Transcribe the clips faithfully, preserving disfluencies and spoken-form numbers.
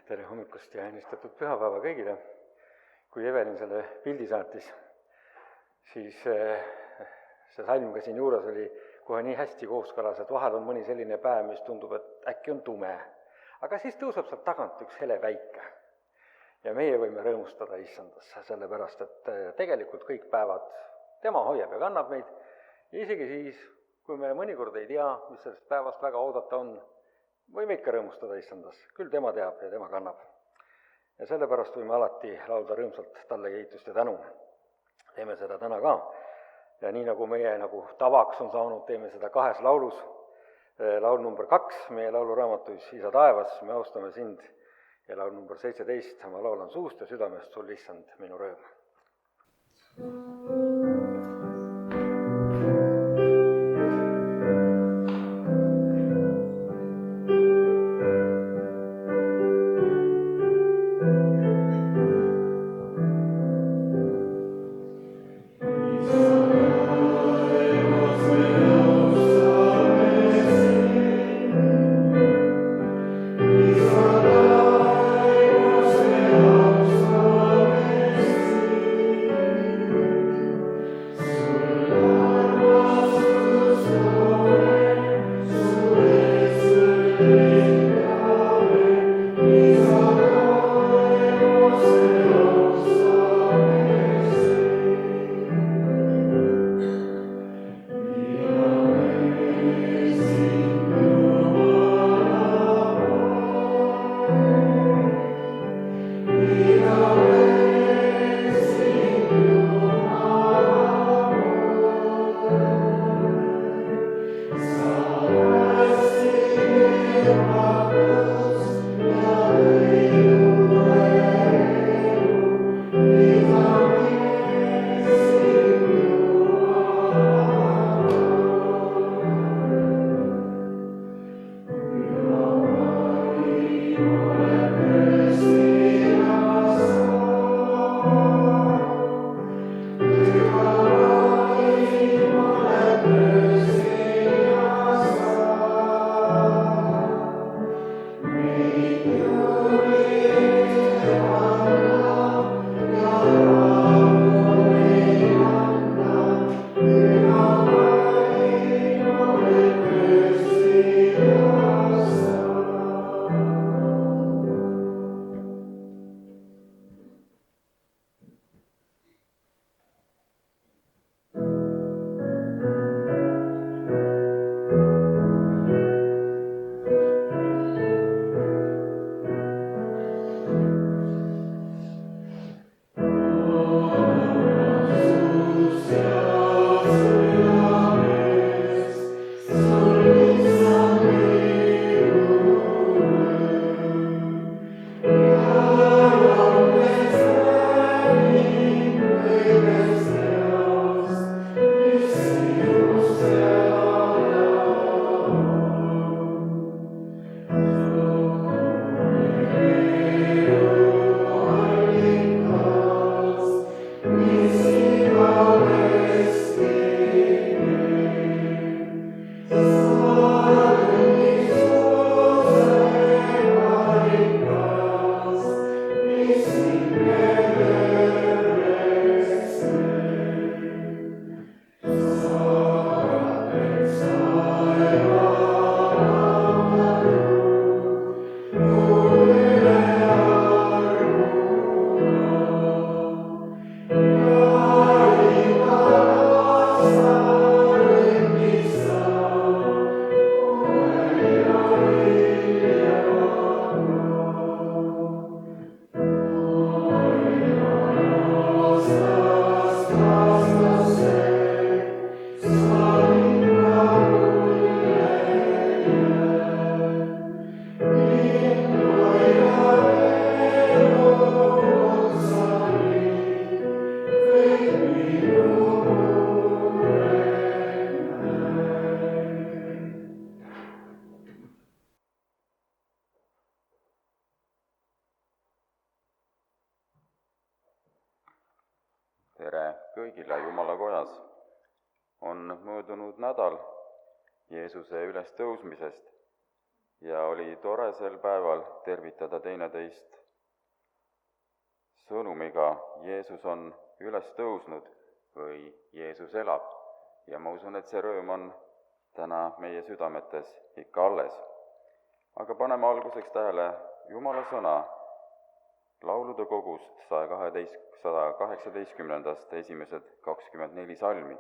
tere hommikust ja õnnistatud pühapäeva kõigile. Kui Evelin selle pildi saatis, siis see salm ka siin juures oli kohe nii hästi kooskõlas, et vahel on mõni selline päev, mis tundub, et äkki on tume. Aga siis tõuseb sealt tagant üks hele päike. Ja meie võime rõõmustada issandas, sellepärast, et tegelikult kõik päevad tema hoiab ja kannab meid. Ja isegi siis, kui me mõnikord ei tea, mis sellest päevast väga oodata on, võime ikka rõõmustada issandas. Küll tema teab ja tema kannab. Ja sellepärast võime alati laulda rõõmsalt talle kiitust ja tänu. Teeme seda täna ka. Ja nii nagu meie nagu tavaks on saanud, teeme seda kahes laulus. Laul number kaks, meie lauluraamatus Isa taevas, me austame sind. Ja laul number seitseteist, ma laulan suust ja südamest sul issand minu rõõm. Tere kõigile Jumala kojas. On möödunud nädal Jeesuse ülestõusmisest ja oli tore sel päeval tervitada teineteist sõnumiga Jeesus on üles tõusnud või Jeesus elab. Ja ma usun, et see rõõm on täna meie südametes ikka alles. Aga paneme alguseks tähele Jumala sõna laulude kogust saja kaheteist, sada kaheksateistkümnendast esimesed kakskümmend neli salmi.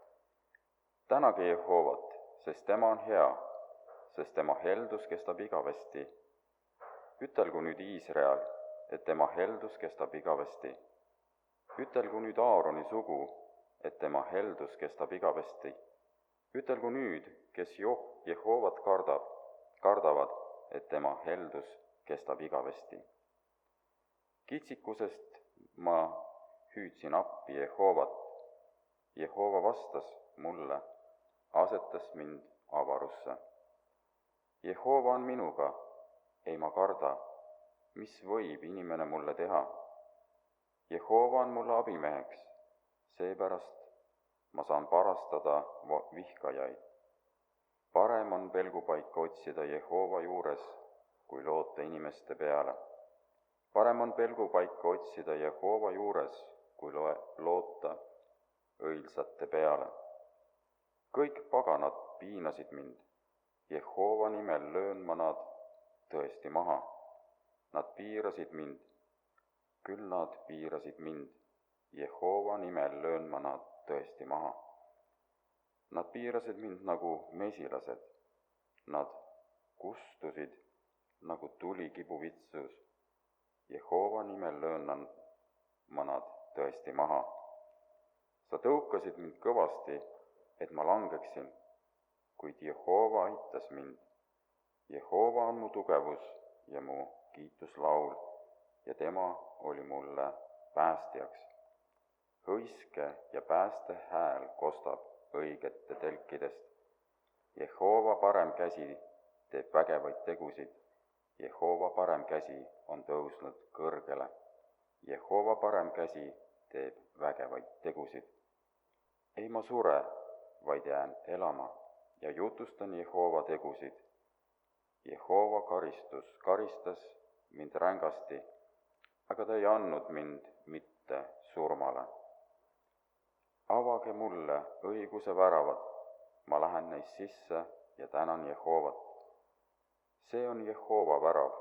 Tänage Jehoovat, sest tema on hea, sest tema heldus kestab igavesti. Ütelgu nüüd Iisrael, et tema heldus kestab igavesti. Ütelgu nüüd Aaroni sugu, et tema heldus kestab igavesti. Ütelgu nüüd, kes Jehoovat kardab, kardavad, et tema heldus kestab igavesti. Kitsikusest ma hüüdsin appi Jehoovat. Jehova vastas mulle, asetas mind avarusse. Jehova on minuga, ei ma karda, mis võib inimene mulle teha. Jehova on mulle abimeheks, seepärast ma saan parastada vihkajaid. Parem on pelgupaika otsida Jehova juures, kui loota inimeste peale. Parem on pelgupaika otsida Jehova juures, kui loota õilsate peale. Kõik paganad piinasid mind. Jehova nimel löön ma nad tõesti maha. Nad piirasid mind, küll nad piirasid mind. Jehova nimel löön ma nad tõesti maha. Nad piirasid mind nagu mesilased. Nad kustusid nagu tuli kibuvitsus. Jehova nimel löön ma nad tõesti maha. Sa tõukasid mind kõvasti, et ma langeksin, kuid Jehova aitas mind. Jehova on mu tugevus ja mu kiituslaul, ja tema oli mulle päästjaks. Hõiske ja pääste hääl kostab õigete telkidest. Jehova parem käsi teeb vägevaid tegusid. Jehova parem käsi on tõusnud kõrgele. Jehova parem käsi teeb vägevaid tegusid. Ei ma sure, vaid jään elama ja jutustan Jehova tegusid. Jehova karistus karistas mind rängasti, aga ta ei andnud mind mitte surmale. Avage mulle õiguse väravad, ma lähen neist sisse ja tänan Jehovat. See on Jehova värav.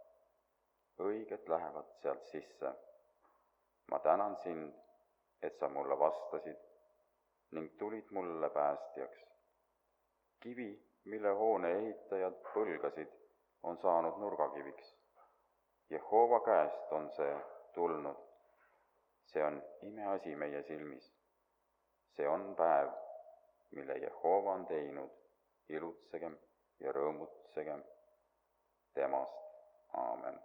Õiged lähevad sealt sisse. Ma tänan sind, et sa mulle vastasid ning tulid mulle päästjaks. Kivi, mille hoone ehitajad põlgasid, on saanud nurgakiviks. Jehova käest on see tulnud. See on imeasi meie silmis. See on päev, mille Jehova on teinud. Ilutsegem ja rõõmutsegem temast. Aamen.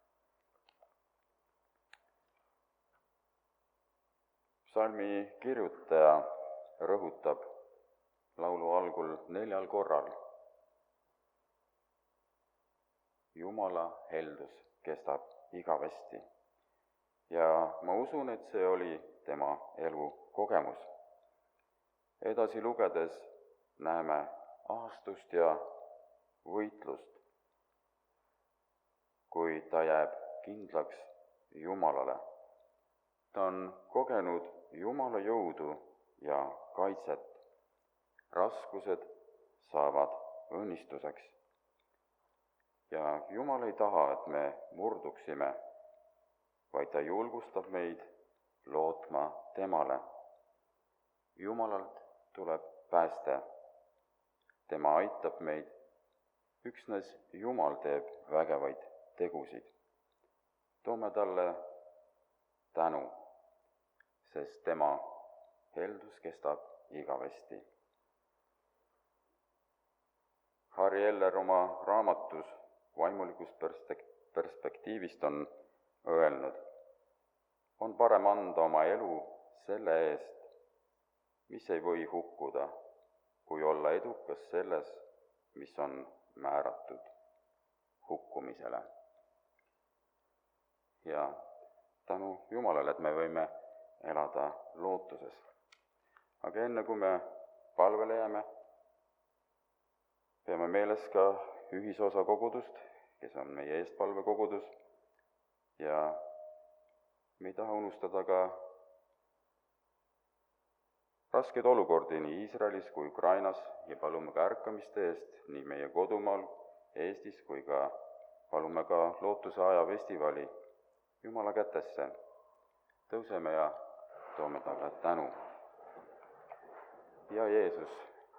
Psalmi kirjutaja rõhutab laulu algul neljal korral. Jumala heldus kestab igavesti. Ja ma usun, et see oli tema elu kogemus. Edasi lugedes näeme ahastust ja võitlust, kui ta jääb kindlaks Jumalale. Ta on kogenud Jumala jõudu ja kaitset. Raskused saavad õnnistuseks. Ja Jumal ei taha, et me murduksime, vaid ta julgustab meid lootma temale. Jumalalt tuleb pääste. Tema aitab meid. Üksnes Jumal teeb vägevaid tegusid. Toome talle tänu, sest tema heldus kestab igavesti. Harri Eller oma raamatus vaimulikust perspektiivist on öelnud, on parem anda oma elu selle eest, mis ei või hukkuda, kui olla edukas selles, mis on määratud hukkumisele. Ja tänu Jumalale, et me võime elada lootuses. Aga enne kui me palvele jääme, peame meeles ka ühisosa kogudust, kes on meie eestpalvekogudus, ja me ei taha unustada ka raskeid olukordi nii Iisraelis kui Ukrainas ja palume ka ärkamiste eest nii meie kodumaal Eestis kui ka palume ka Lootuse aja festivali Jumala kätesse. Tõuseme ja toome talle tänu. Ja Jeesus,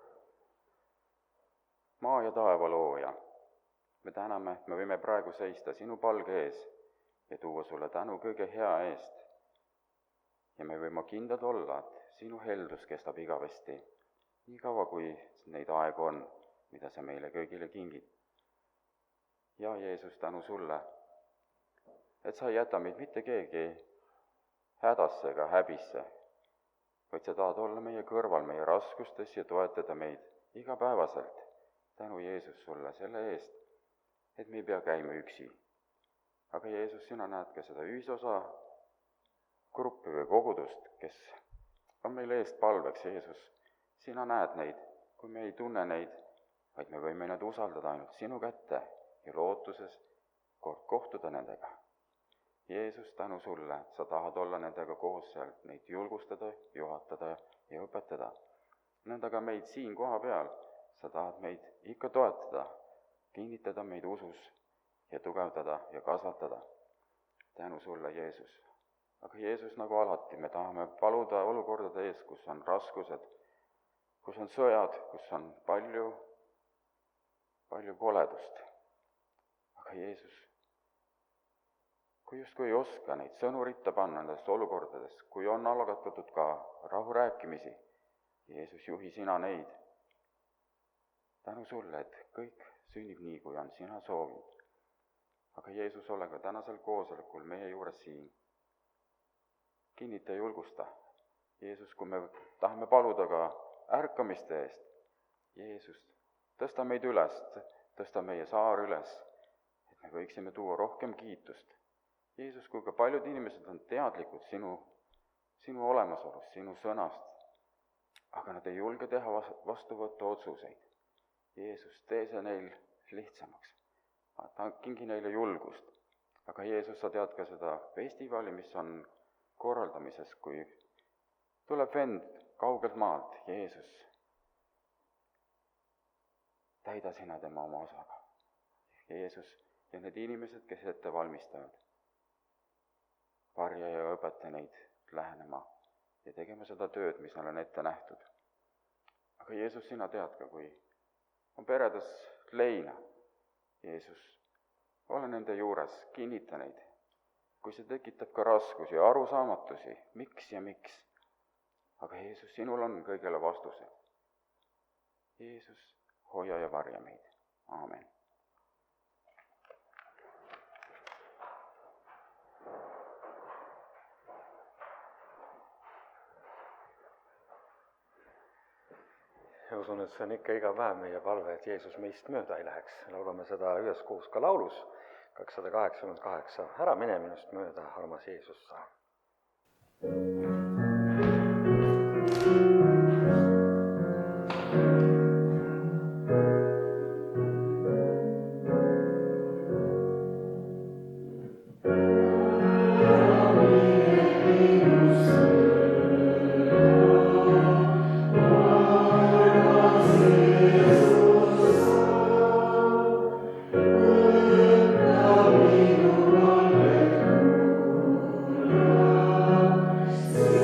maa ja taeva looja, me täname, et me võime praegu seista sinu palge ees ja tuua sulle tänu kõige hea eest. Ja me võime kindlad olla, et sinu heldus kestab igavesti, nii kaua kui neid aegu on, mida sa meile kõigile kingid. Ja Jeesus, tänu sulle, et sa ei jäta meid mitte keegi hädasse ega häbisse, vaid sa tahad olla meie kõrval meie raskustes ja toetada meid igapäevaselt. Tänu Jeesus sulle selle eest, et me ei pea käima üksi. Aga Jeesus, sina näed ka seda ühisosa gruppi või kogudust, kes on meile eest palveks, Jeesus. Sina näed neid, kui me ei tunne neid, vaid me võime neid usaldada ainult sinu kätte ja lootuses kord kohtuda nendega. Jeesus, tänu sulle, et sa tahad olla nendega koos seal, neid julgustada, juhatada ja õpetada. Nendega meid siin koha peal, sa tahad meid ikka toetada, kinnitada meid usus ja tugevdada ja kasvatada. Tänu sulle, Jeesus. Aga Jeesus, nagu alati, me tahame paluda olukordade ees, kus on raskused, kus on sõjad, kus on palju, palju koledust. Aga Jeesus, kui justkui ei oska neid sõnu ritta panna nendest olukordades, kui on algatatud ka rahurääkimisi, Jeesus, juhi sina neid. Tänu sulle, et kõik sünnib nii, kui on sina soovinud. Aga Jeesus, ole ka tänasel koosolekul meie juures siin. Kinnita ja julgusta. Jeesus, kui me tahame paluda ka ärkamiste eest, Jeesus, tõsta meid üles, tõsta meie saar üles, et me võiksime tuua rohkem kiitust. Jeesus, kui ka paljud inimesed on teadlikud sinu, sinu olemasolust, sinu sõnast, aga nad ei julge teha vastu võtta otsuseid. Jeesus, tee see neil lihtsamaks. Kingi neile julgust. Aga Jeesus, sa tead ka seda festivali, mis on korraldamises, kui tuleb vend kaugelt maalt. Jeesus, täida sina tema oma osaga. Jeesus ja need inimesed, kes ette valmistavad, varja ja õpeta neid lähenema ja tegema seda tööd, mis neil on ette nähtud. Aga Jeesus, sina tead ka, kui on peredes leina. Jeesus, ole nende juures, kinnita neid. Kui see tekitab ka raskusi ja arusaamatusi, miks ja miks. Aga Jeesus, sinul on kõigele vastused. Jeesus, hoia ja varja meid. Aamen. Ja usun, et see on ikka iga päev meie palve, et Jeesus meist mööda ei läheks. Laulame seda üheskoos ka laulus kakssada kaheksakümmend kaheksa. Ära mine minust mööda, armas Jeesus sa. See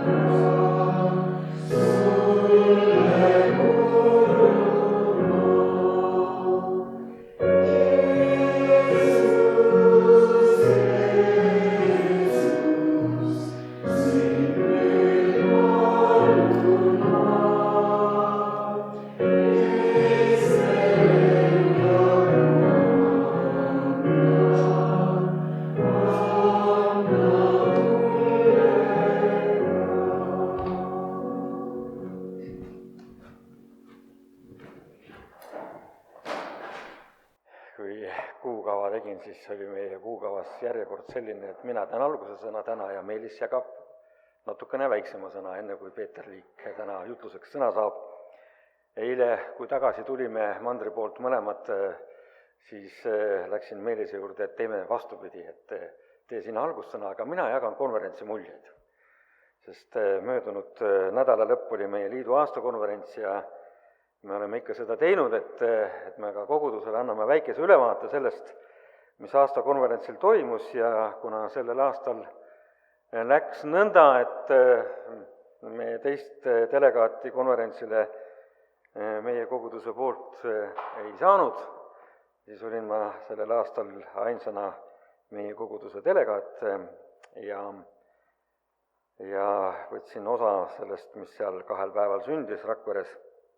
kui kuukava tegin, siis oli meie kuukavas järjekord selline, et mina teen alguse sõna täna ja Meelis jagab natukene väiksema sõna, enne kui Peeter Liik täna jutluseks sõna saab. Eile, kui tagasi tulime mandri poolt mõlemad, siis läksin Meelise juurde, et teeme vastupidi, et tee sina algussõna, aga mina jagan konverentsi muljeid. Sest möödunud nädala lõpp oli meie liidu aastakonverents ja me oleme ikka seda teinud, et, et me ka kogudusele anname väikese ülevaate sellest, mis aastakonverentsil toimus ja kuna sellel aastal läks nõnda, et me teist delegaati konverentsile meie koguduse poolt ei saanud, siis olin ma sellel aastal ainsana meie koguduse delegaat ja, ja võtsin osa sellest, mis seal kahel päeval sündis Rakveres.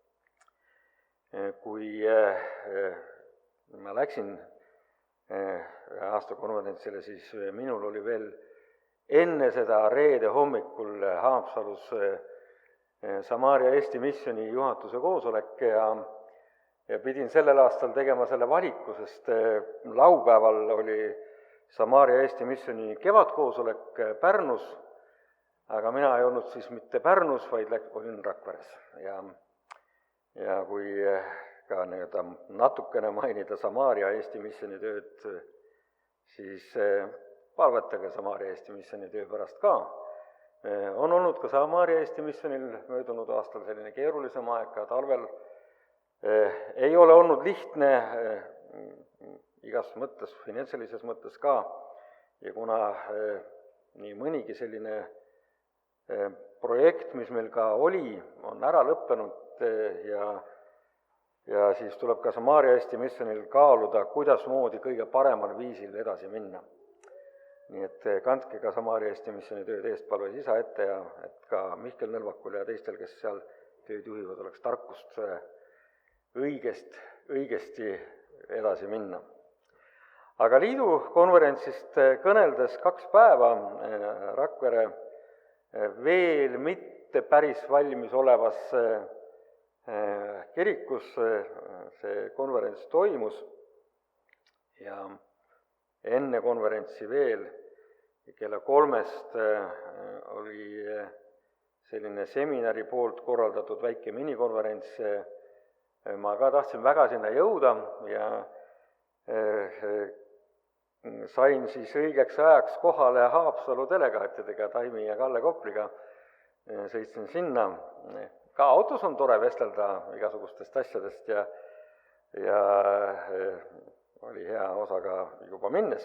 Kui ma läksin aastakonverentsile, siis minul oli veel enne seda reede hommikul Haapsalus Samaaria Eesti Misjoni juhatuse koosolek ja, ja pidin sellel aastal tegema selle valiku, sest laupäeval oli Samaaria Eesti Misjoni kevadkoosolek Pärnus, aga mina ei olnud siis mitte Pärnus, vaid olin Rakveres ja Ja kui ka nii-öelda natukene mainida Samaaria Eesti Misjoni tööd, siis palvetage Samaaria Eesti Misjoni töö pärast ka. On olnud ka Samaaria Eesti Misjonil möödunud aastal selline keerulisem aeg, ka talvel ei ole olnud lihtne igas mõttes, finantsilises mõttes ka, ja kuna nii mõnigi selline projekt, mis meil ka oli, on ära lõppenud, ja, ja siis tuleb ka Samaaria Eesti Misjonil kaaluda, kuidas moodi kõige paremal viisil edasi minna. Nii et kandke ka Samaaria Eesti Misjoni tööd eestpalves isa ette ja et ka Mihkel Nõlvakul ja teistel, kes seal tööd juhivad, oleks tarkust õigest, õigesti edasi minna. Aga liidu konverentsist kõneldes kaks päeva Rakvere veel mitte päris valmis olevas kirikus see konverents toimus ja enne konverentsi veel kella kolmest oli selline seminari poolt korraldatud väike minikonverents. Ma ka tahtsin väga sinna jõuda ja sain siis õigeks ajaks kohale Haapsalu delegaatidega, Taimi ja Kalle Kopliga, sõitsin sinna. Ka autos on tore vestelda igasugustest asjadest ja, ja oli hea osa ka juba minnes.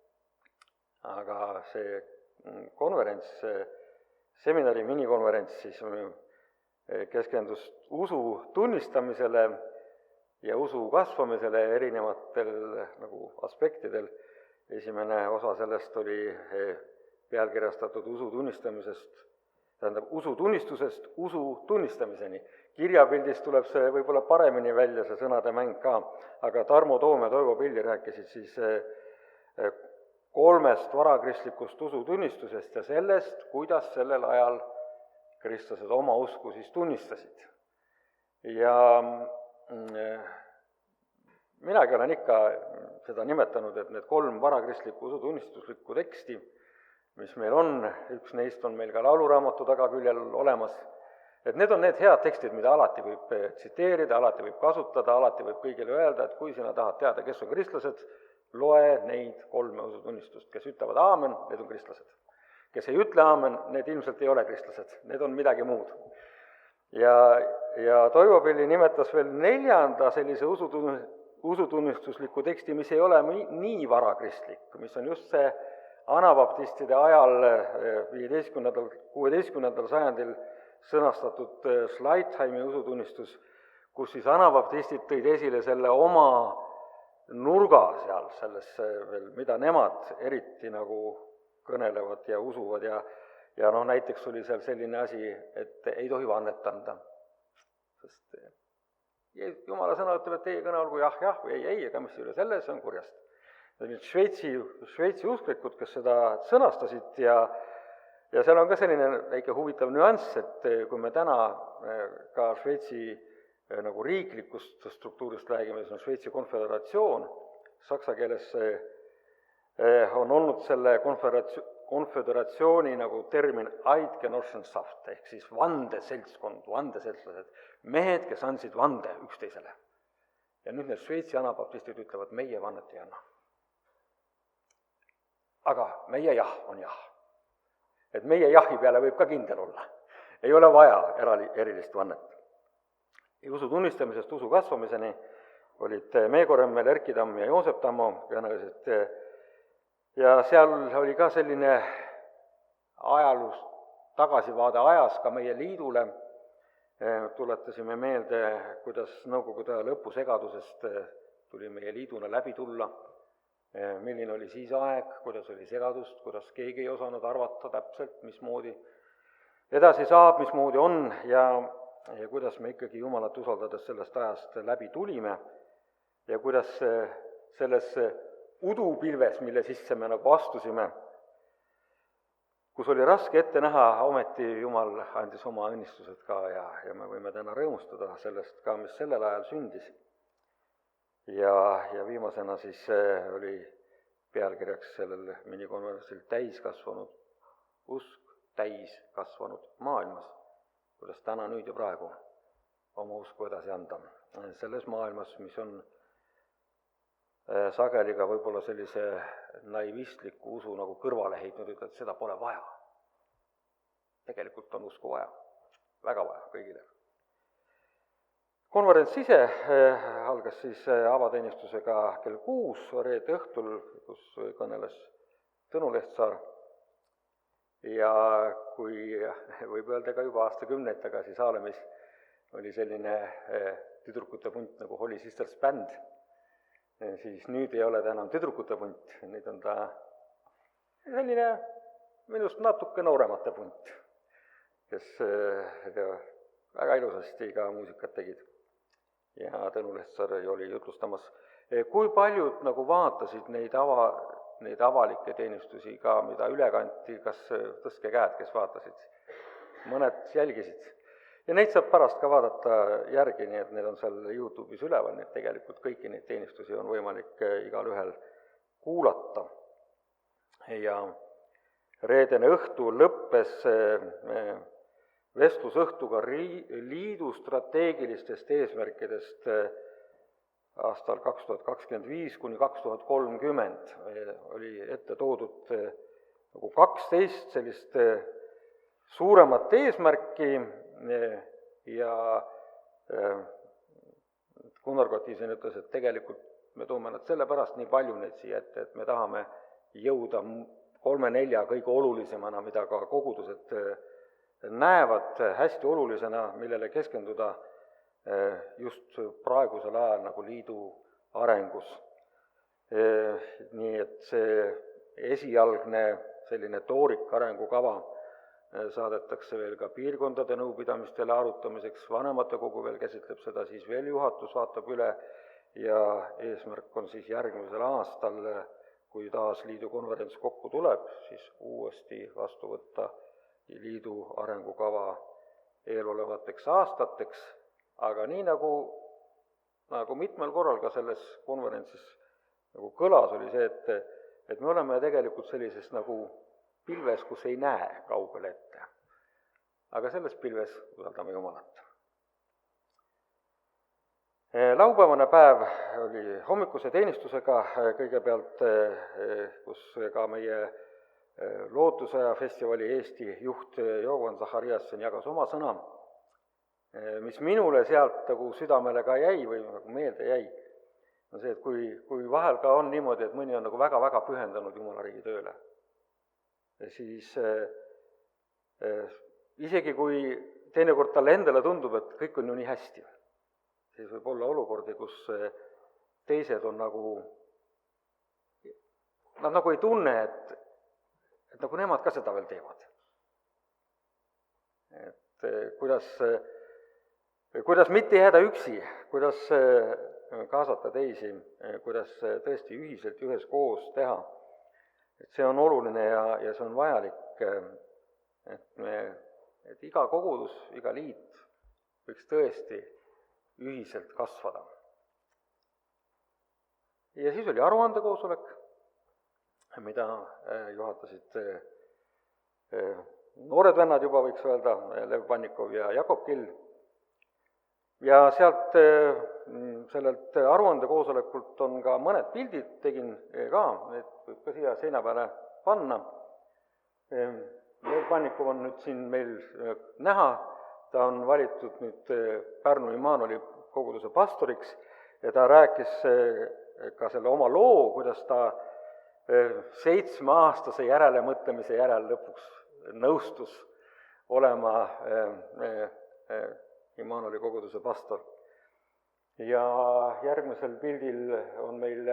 Aga see konverents, seminari minikonverents siis keskendus usu tunnistamisele ja usu kasvamisele erinevatel nagu aspektidel. Esimene osa sellest oli pealkirjastatud usu tunnistamisest, tähendab usu tunnistusest usu tunnistamiseni. Kirjapildis tuleb see võib-olla paremini välja, see sõnade mäng ka, aga Tarmo Toom ja Toivo Pilli rääkisid siis kolmest varakristlikust usu tunnistusest ja sellest, kuidas sellel ajal kristlased oma usku siis tunnistasid. Ja minagi olen ikka seda nimetanud, et need kolm varakristlikku usutunnistuslikku teksti, mis meil on, üks neist on meil ka lauluraamatu tagaküljel olemas, et need on need head tekstid, mida alati võib tsiteerida, alati võib kasutada, alati võib kõigile öelda, et kui sina tahad teada, kes on kristlased, loe neid kolme usutunnistust, kes ütlevad aamen, need on kristlased. Kes ei ütle aamen, need ilmselt ei ole kristlased, need on midagi muud. Ja, ja Toivo Pilli nimetas veel neljanda sellise usutun- usutunnistusliku teksti, mis ei ole nii varakristlik, mis on just see anabaptistide ajal viieteistkümnendal, kuueteistkümnendal sajandil sõnastatud Schleitheimi usutunnistus, kus siis anabaptistid tõid esile selle oma nurga seal, selles veel, mida nemad eriti nagu kõnelevad ja usuvad ja ja noh, näiteks oli seal selline asi, et ei tohi vannet anda, sest Jumala sõna ütleb, et teie kõne olgu jah, jah või ei, ei, ega mis üle selle, see on kurjast. Need Šveitsi, Šveitsi usklikud, kes seda sõnastasid ja ja seal on ka selline väike huvitav nüanss, et kui me täna ka Šveitsi nagu riiklikust struktuurist räägime, see on Šveitsi konföderatsioon, saksa keeles on olnud selle konföderatsioon, konföderatsiooni nagu termin Eidgenossenschaft ehk siis vandeseltskond, vandeseltslased, mehed, kes andsid vande üksteisele. Ja nüüd need Šveitsi anabaptistid ütlevad, meie vannet ei anna. Aga meie jah on jah. Et meie jahi peale võib ka kindel olla. Ei ole vaja erali, erilist vannet. Ja usu tunnistamisest usu kasvamiseni olid Meego Remmel, Erki Tamm ja Joosep Tammo kõnelesid. Ja seal oli ka selline ajalust tagasivaade ajas ka meie liidule. Tuletasime meelde, kuidas Nõukogude aja lõpusegadusest tuli meie liiduna läbi tulla, milline oli siis aeg, kuidas oli segadust, kuidas keegi ei osanud arvata täpselt, mismoodi edasi saab, mismoodi on ja, ja kuidas me ikkagi Jumalat usaldades sellest ajast läbi tulime ja kuidas selles udupilves, mille sisse me nagu astusime, kus oli raske ette näha, ometi Jumal andis oma õnnistused ka ja, ja me võime täna rõõmustada sellest ka, mis sellel ajal sündis. Ja, ja viimasena siis oli pealkirjaks sellel minikonverentsil täiskasvanud usk, täiskasvanud maailmas, kuidas täna, nüüd ja praegu oma usku edasi anda. Selles maailmas, mis on sageli ka võib-olla sellise naivistliku usu nagu kõrvale heitnud, et seda pole vaja. Tegelikult on usku vaja, väga vaja kõigile. Konverents ise algas siis avateenistusega kell kuus reede õhtul, kus kõneles Tõnu Lehtsaar. Ja kui võib öelda ka juba aastakümneid tagasi Saalemis oli selline tüdrukute punt nagu Holy Sisters Band, siis nüüd ei ole ta enam tüdrukute punt, nüüd on ta selline minust natuke nooremate punt, kes väga ilusasti ka muusikat tegid. Ja Tõnu Lehtsaar oli jutlustamas. Kui paljud nagu vaatasid neid, ava, neid avalikke teenistusi ka, mida üle kanti, kas tõstke käed, kes vaatasid? Mõned jälgisid. Ja neid saab pärast ka vaadata järgi, nii et need on seal YouTube'is üleval, nii et tegelikult kõiki neid teenistusi on võimalik igal ühel kuulata. Ja reedene õhtu lõppes vestlusõhtuga liidu strateegilistest eesmärkidest aastal kaks tuhat kakskümmend viis kuni kaks tuhat kolmkümmend. Oli ette toodud nagu kaksteist sellist suuremat eesmärki ja Gunnar Kotiisen ütles, et tegelikult me toome nad sellepärast nii palju neid siia ette, et me tahame jõuda kolme-nelja kõige olulisemana, mida ka kogudused näevad hästi olulisena, millele keskenduda just praegusel ajal nagu liidu arengus. Nii et see esialgne selline toorik arengukava saadetakse veel ka piirkondade nõupidamistele arutamiseks, vanemate kogu veel käsitleb seda, siis veel juhatus vaatab üle ja eesmärk on siis järgmisel aastal, kui taas liidu konverents kokku tuleb, siis uuesti vastu võtta liidu arengukava eelolevateks aastateks, aga nii nagu, nagu mitmel korral ka selles konverentsis nagu kõlas, oli see, et, et me oleme tegelikult sellises nagu pilves, kus ei näe kaugele ette. Aga selles pilves usaldame Jumalat. Laupäevane päev oli hommikuse teenistusega kõigepealt, kus ka meie Lootusaja festivali Eesti juht Jovan Zahariasen jagas oma sõna, mis minule sealt nagu südamele ka jäi või nagu meelde jäi, on see, et kui, kui vahel ka on niimoodi, et mõni on nagu väga-väga pühendanud Jumala riigi tööle, siis isegi kui teinekord talle endale tundub, et kõik on ju nii hästi, siis võib olla olukordi, kus teised on nagu, nad nagu ei tunne, et, et nagu nemad ka seda veel teevad. Et kuidas, kuidas mitte jääda üksi, kuidas kaasata teisi, kuidas tõesti ühiselt üheskoos teha. Et see on oluline ja, ja see on vajalik, et me, et iga kogudus, iga liit võiks tõesti ühiselt kasvada. Ja siis oli aruandekoosolek, mida juhatasid noored vennad juba, võiks öelda, Lev Pannikov ja Jakob Kill. Ja sealt, sellelt aruandekoosolekult on ka mõned pildid, tegin ka, et võib ka siia seina peale panna. Lev Pannikov on nüüd siin meil näha, ta on valitud nüüd Pärnu Immanueli koguduse pastoriks ja ta rääkis ka selle oma loo, kuidas ta seitsmeaastase järelemõtlemise järel lõpuks nõustus olema Immanueli koguduse pastor. Ja järgmisel pildil on meil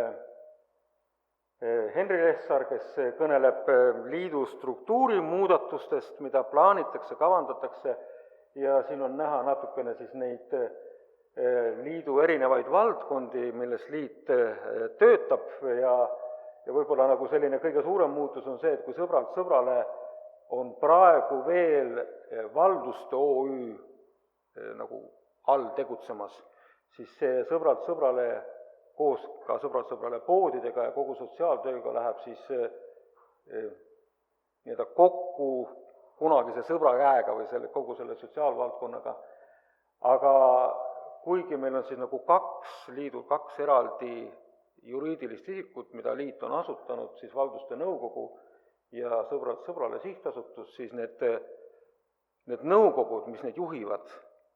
Henri Lessar, kes kõneleb liidu struktuurimuudatustest, mida plaanitakse, kavandatakse, ja siin on näha natukene siis neid liidu erinevaid valdkondi, milles liit töötab ja, ja võib-olla nagu selline kõige suurem muutus on see, et kui sõbralt sõbrale on praegu veel Valduste O Ü nagu all tegutsemas, siis see sõbralt sõbrale koos ka sõbralt sõbrale poodidega ja kogu sotsiaaltööga läheb siis nii-öelda kokku kunagise sõbra käega või selle, kogu selle sotsiaalvaldkonnaga. Aga kuigi meil on siis nagu kaks liidul, kaks eraldi juriidilist isikut, mida liit on asutanud, siis Valduste nõukogu ja sõbralt sõbrale sihtasutus, siis need, need nõukogud, mis neid juhivad,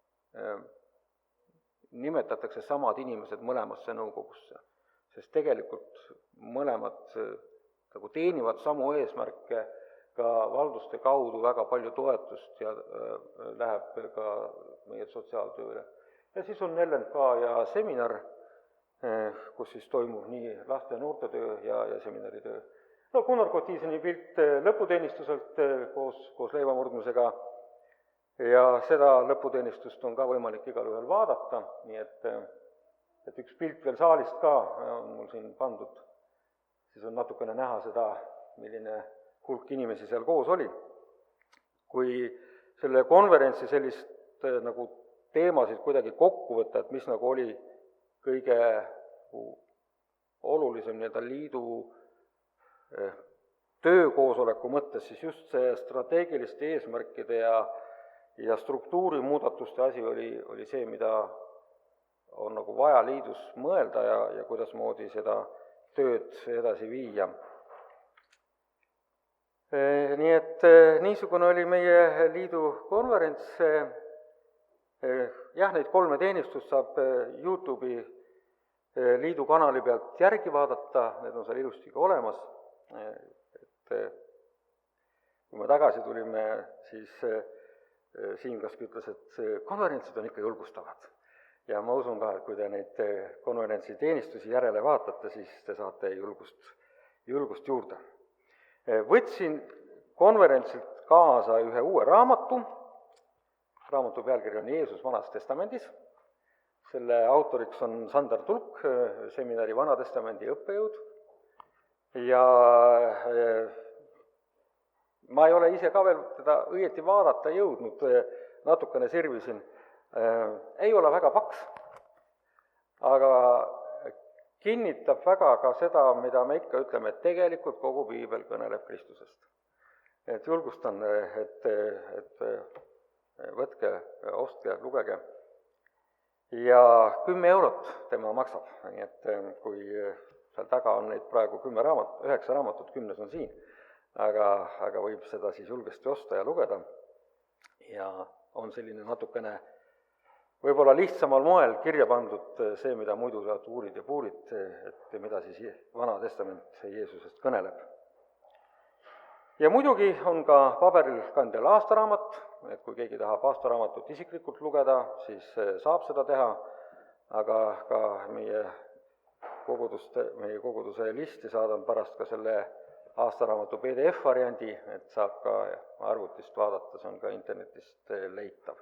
nimetatakse samad inimesed mõlemasse nõukogusse, sest tegelikult mõlemad nagu teenivad samu eesmärke, ka Valduste kaudu väga palju toetust ja läheb ka meie sotsiaaltööle. Ja siis on L N K ja seminar, kus siis toimub nii laste ja noortetöö ja, ja seminaritöö. No Gunnar Kotiiseni pilt lõputeenistuselt koos, koos leivamurdmisega, ja seda lõputeenistust on ka võimalik igal ühel vaadata, nii et, et üks pilt veel saalist ka on mul siin pandud, siis on natukene näha seda, milline hulk inimesi seal koos oli. Kui selle konverentsi sellist nagu teemasid kuidagi kokku võtta, et mis nagu oli kõige olulisem nii-öelda liidu töökoosoleku mõttes, siis just see strateegiliste eesmärkide ja ja struktuurimuudatuste asi oli, oli see, mida on nagu vaja liidus mõelda ja, ja kuidas moodi seda tööd edasi viia. Nii et niisugune oli meie liidu konverents. Jah, neid kolme teenistust saab YouTube'i liidu kanali pealt järgi vaadata, need on seal ilusti ka olemas. Et kui me tagasi tulime, siis Siim Kask ütles, et konverentsid on ikka julgustavad. Ja ma usun ka, et kui te neid konverentsi teenistusi järele vaatate, siis te saate julgust, julgust juurde. Võtsin konverentsilt kaasa ühe uue raamatu. Raamatu pealkiri on Jeesus Vanas Testamendis. Selle autoriks on Sander Tulk, seminari Vana Testamendi õppejõud. Ja ma ei ole ise ka veel teda õieti vaadata jõudnud, natukene sirvisin. Ei ole väga paks, aga kinnitab väga ka seda, mida me ikka ütleme, et tegelikult kogu piibel kõneleb Kristusest. Et julgustan, et, et võtke, ostke, lugege. Ja kümme eurot tema maksab, nii et kui seal taga on neid praegu kümme raamat, üheksa raamatut, kümnes on siin. Aga, aga võib seda siis julgesti osta ja lugeda ja on selline natukene võib-olla lihtsamal moel kirja pandud see, mida muidu saad uurid ja puurid, et mida siis Vana Testament Jeesusest kõneleb. ja muidugi on ka paberil kandjal aastaraamat, et kui keegi tahab aastaraamatut isiklikult lugeda, siis saab seda teha, aga ka meie koguduste, meie koguduse listi saadan pärast ka selle aastaraamatu P D F-variandi, et saab ka arvutist vaadata, see on ka internetist leitav.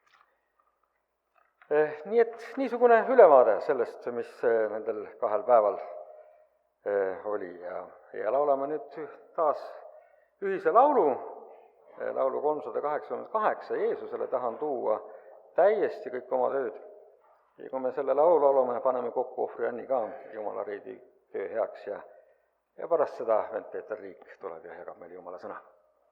Nii et niisugune ülevaade sellest, mis nendel kahel päeval oli ja, ja laulame nüüd taas ühise laulu, laulu kolmsada kaheksakümmend kaheksa, Jeesusele tahan tuua täiesti kõik oma tööd. Ja kui me selle laulu laulame, paneme kokku ohvri Anni ka Jumala reidi töö heaks ja, ja pärast seda vend Peeter Liik tuleb ja jagab meile Jumala sõna.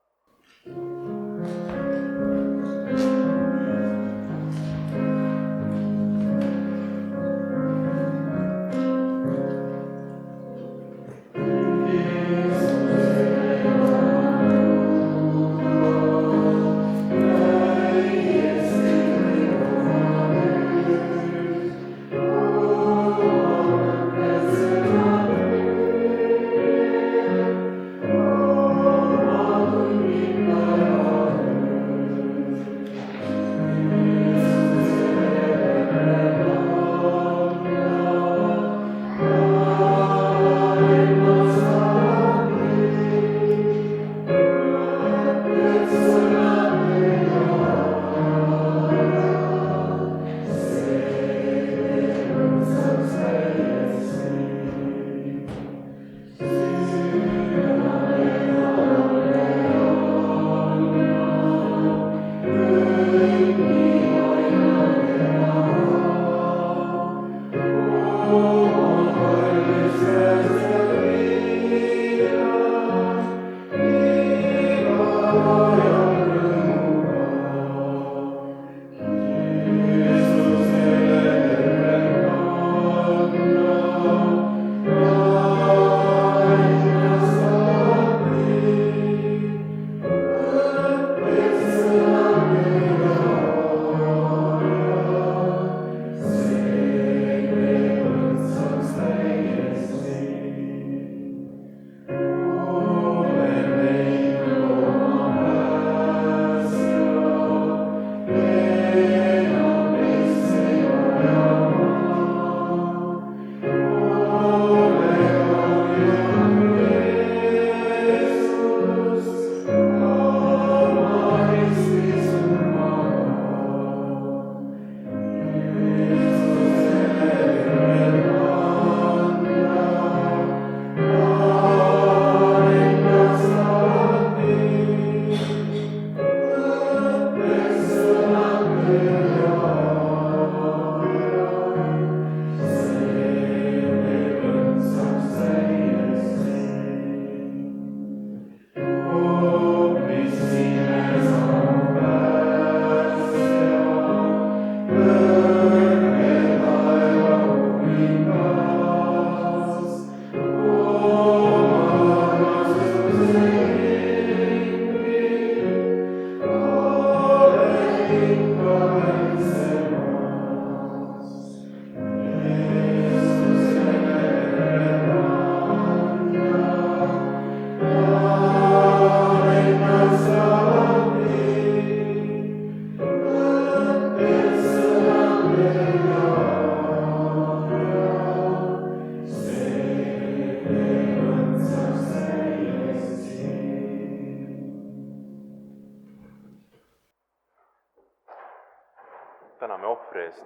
täname ohvri eest.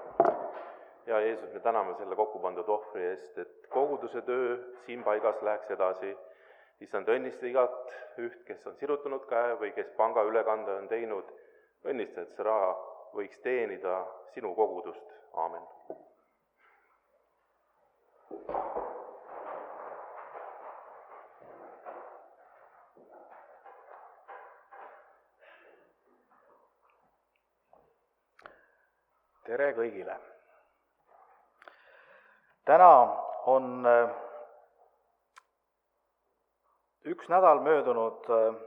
Ja Jeesus, me täname selle kokku pandud ohvri eest, et koguduse töö siin paigas läheks edasi. Issand, õnnista igat üht, kes on sirutanud käe või kes panga ülekande on teinud. Õnnista, et see raha võiks teenida sinu kogudust. Aamen. Tere kõigile! Täna on üks nädal möödunud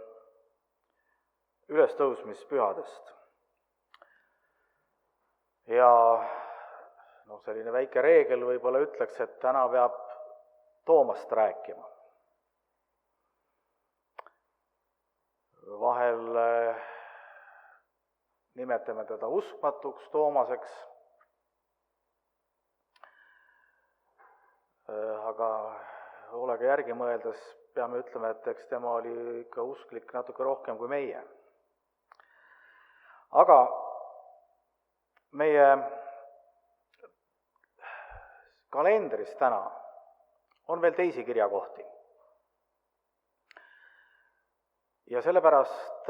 ülestõusmispühadest. Ja no, selline väike reegel võib-olla ütleks, et täna peab Toomast rääkima. vahel nimetame teda uskmatuks Toomaseks, aga hoolega järgi mõeldes peame ütlema, et eks tema oli ikka usklik natuke rohkem kui meie. Aga meie kalendris täna on veel teisi kirjakohti. Ja sellepärast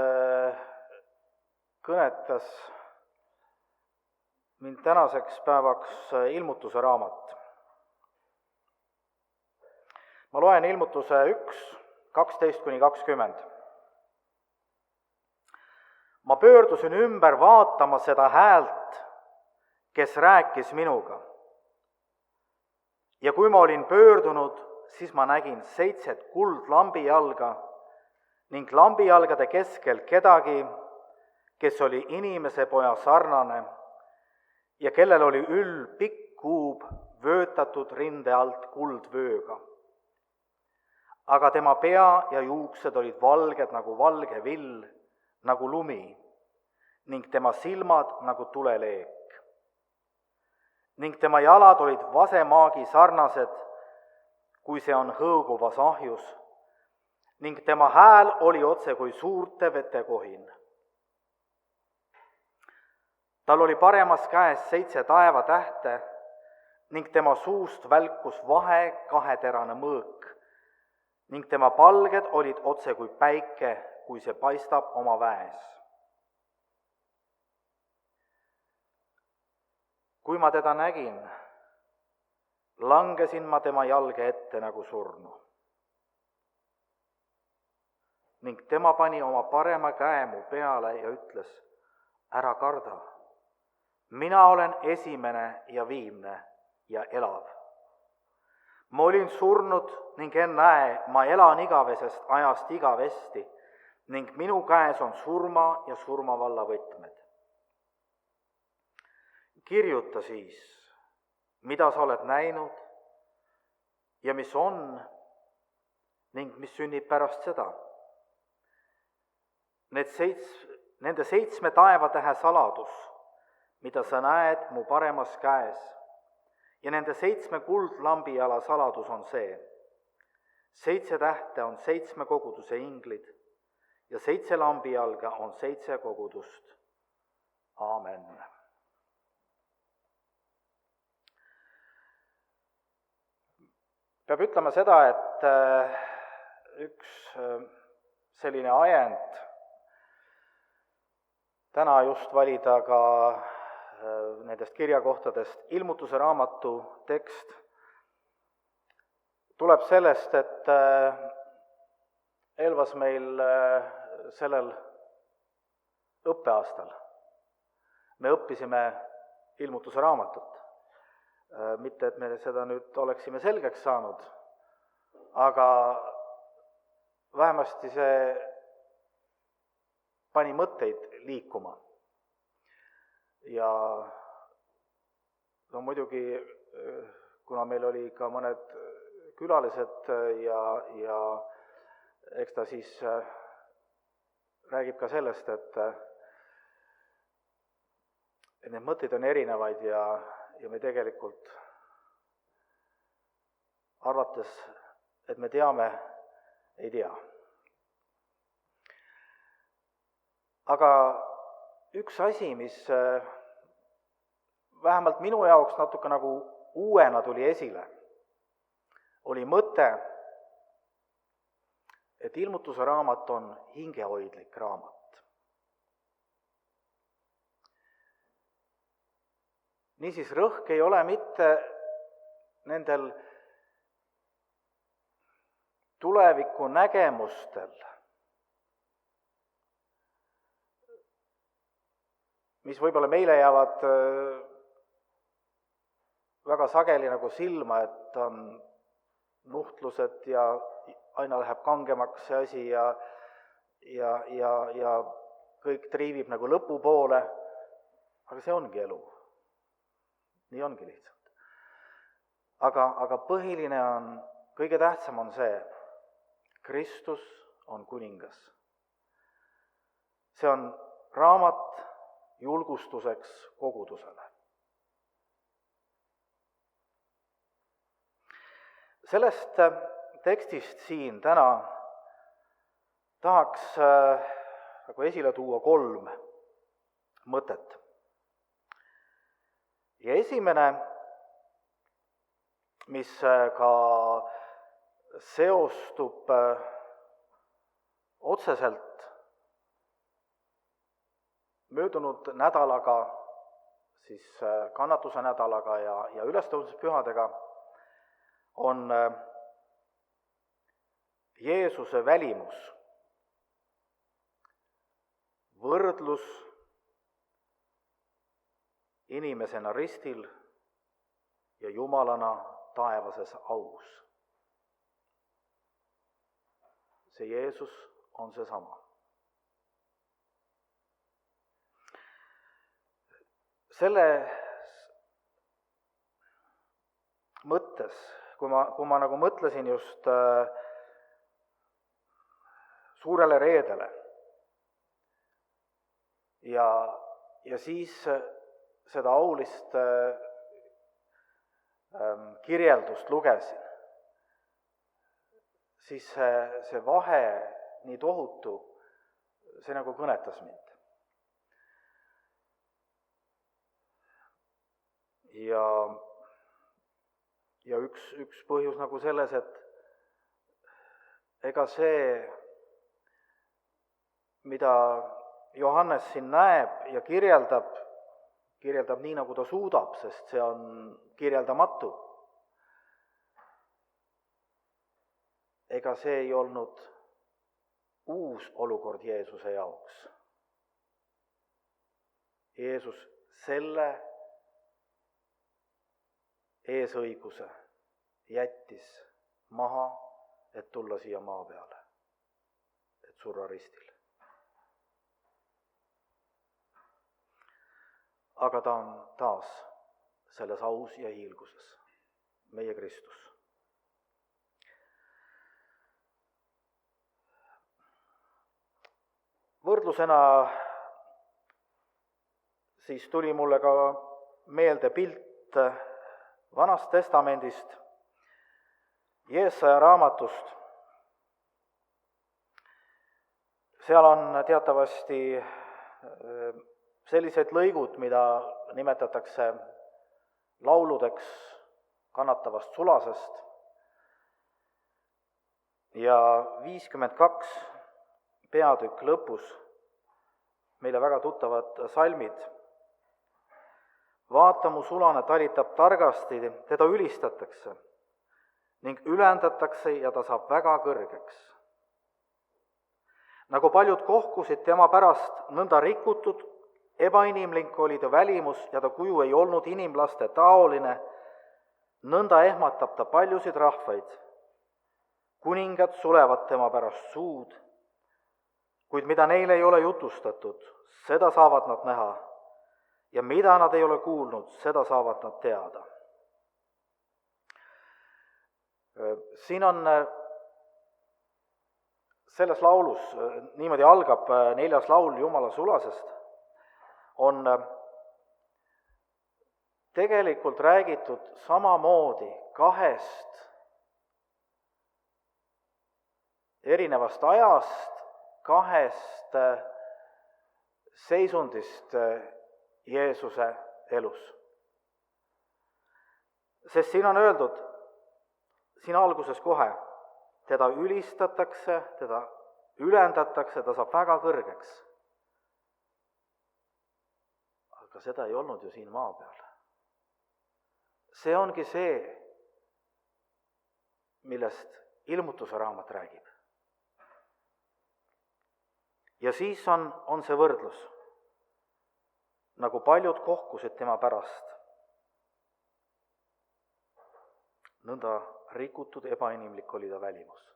kõnetas mind tänaseks päevaks ilmutuse raamat. Ma loen ilmutuse üks, kaksteist kuni kakskümmend. Ma pöördusin ümber vaatama seda häält, kes rääkis minuga. Ja kui ma olin pöördunud, siis ma nägin seitset kuldlambijalga ning lambijalgade keskel kedagi, kes oli inimese poja sarnane ja kellel oli üll pikk kuub vöötatud rinde alt kuldvööga. Aga tema pea ja juuksed olid valged nagu valge vill, nagu lumi, ning tema silmad nagu tuleleek. Ning tema jalad olid vasemaagi sarnased, kui see on hõõguvas ahjus, ning tema hääl oli otse kui suurte vetekohin. Tal oli paremas käes seitse taevatähte ning tema suust välkus vahe kaheterane mõõk ning tema palged olid otse kui päike, kui see paistab oma väes. Kui ma teda nägin, langesin ma tema jalge ette nagu surnu. Ning tema pani oma parema käe mu peale ja ütles, ära karda, mina olen esimene ja viimne ja elav. Ma olin surnud ning ennäe, ma elan igavesest ajast igavesti ning minu käes on surma ja surmavalla võtmed. Kirjuta siis, mida sa oled näinud ja mis on ning mis sünnib pärast seda. Need seits, nende seitsme taevatähe saladus, mida sa näed mu paremas käes, ja nende seitsme kuldlambijala saladus on see. Seitse tähte on seitsme koguduse inglid ja seitse lambijalga on seitse kogudust. Aamen. Peab ütlema seda, et üks selline ajend täna just valida ka nendest kirjakohtadest ilmutuse raamatu tekst tuleb sellest, et Elvas meil sellel õppeaastal me õppisime ilmutuse raamatut. Mitte, et me seda nüüd oleksime selgeks saanud, aga vähemasti see pani mõtteid liikuma. Ja no muidugi, kuna meil oli ka mõned külalised ja, ja eks ta siis räägib ka sellest, et, et need mõtteid on erinevaid ja, ja me tegelikult arvates, et me teame, ei tea. Aga üks asi, mis vähemalt minu jaoks natuke nagu uuena tuli esile, oli mõte, et ilmutuse raamat on hingehoidlik raamat. Niisiis rõhk ei ole mitte nendel tuleviku nägemustel, mis võib-olla meile jäävad väga sageli nagu silma, et on nuhtlused ja aina läheb kangemaks see asi ja, ja, ja, ja kõik triivib nagu lõpu poole, aga see ongi elu. Nii ongi lihtsalt. Aga, aga põhiline on, kõige tähtsam on see, Kristus on kuningas. see on raamat julgustuseks kogudusele. Sellest tekstist siin täna tahaks nagu esile tuua kolm mõtet. Ja esimene, mis ka seostub otseselt möödunud nädalaga, siis kannatuse nädalaga ja, ja ülestõusmispühadega, on Jeesuse välimus, võrdlus inimesena ristil ja jumalana taevases aus. See Jeesus on seesama. Selle mõttes, kui ma, kui ma nagu mõtlesin just äh, suurele reedele ja, ja siis seda aulist äh, äh, kirjeldust lugesin, siis see, see vahe nii tohutu, see nagu kõnetas mind. Ja, ja üks, üks põhjus nagu selles, et ega see, mida Johannes siin näeb ja kirjeldab, kirjeldab nii, nagu ta suudab, sest see on kirjeldamatu. Ega see ei olnud uus olukord Jeesuse jaoks. Jeesus selle eesõiguse jättis maha, et tulla siia maa peale, et surra ristil. Aga ta on taas selles aus ja hiilguses, meie Kristus. Võrdlusena siis tuli mulle ka meelde pilt Vanast Testamendist, Jeesaja raamatust. Seal on teatavasti sellised lõigud, mida nimetatakse lauludeks kannatavast sulasest. Ja viiskümmend kaks peatükk lõpus, meile väga tuttavad salmid. Vaata, mu sulane talitab targasti, teda ülistatakse ning ülendatakse ja ta saab väga kõrgeks. Nagu paljud kohkusid tema pärast, nõnda rikutud, ebainimlik oli ta välimus ja ta kuju ei olnud inimlaste taoline, nõnda ehmatab ta paljusid rahvaid. Kuningad sulevad tema pärast suud, kuid mida neile ei ole jutustatud, seda saavad nad näha. Ja mida nad ei ole kuulnud, seda saavad nad teada. Siin on selles laulus, niimoodi algab neljas laul Jumala sulasest, on tegelikult räägitud samamoodi kahest erinevast ajast, kahest seisundist Jeesuse elus. Sest siin on öeldud, siin alguses kohe, teda ülistatakse, teda ülendatakse, ta saab väga kõrgeks. Aga seda ei olnud ju siin maa peal. See ongi see, millest ilmutuse raamat räägib. Ja siis on, on see võrdlus. Nagu paljud kohkusid tema pärast, nõnda rikutud ebainimlik oli ta välimus.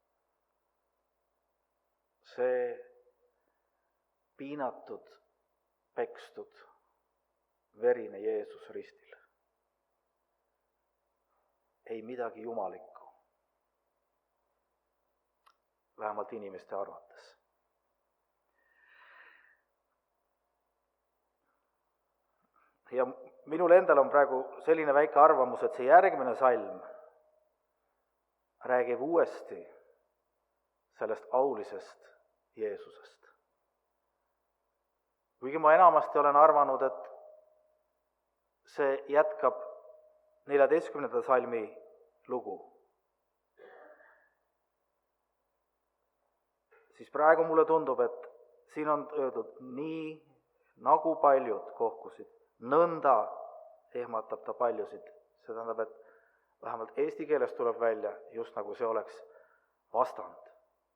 See piinatud, pekstud, verine Jeesus ristil. Ei midagi jumalikku, vähemalt inimeste arvates. ja minul endal on praegu selline väike arvamus, et see järgmine salm räägib uuesti sellest aulisest Jeesusest. kuigi ma enamasti olen arvanud, et see jätkab neljateistkümnenda salmi lugu, siis praegu mulle tundub, et siin on öeldud nii, nagu paljud kohkusid, nõnda ehmatab ta paljusid. See tähendab, et vähemalt eesti keeles tuleb välja, just nagu see oleks vastand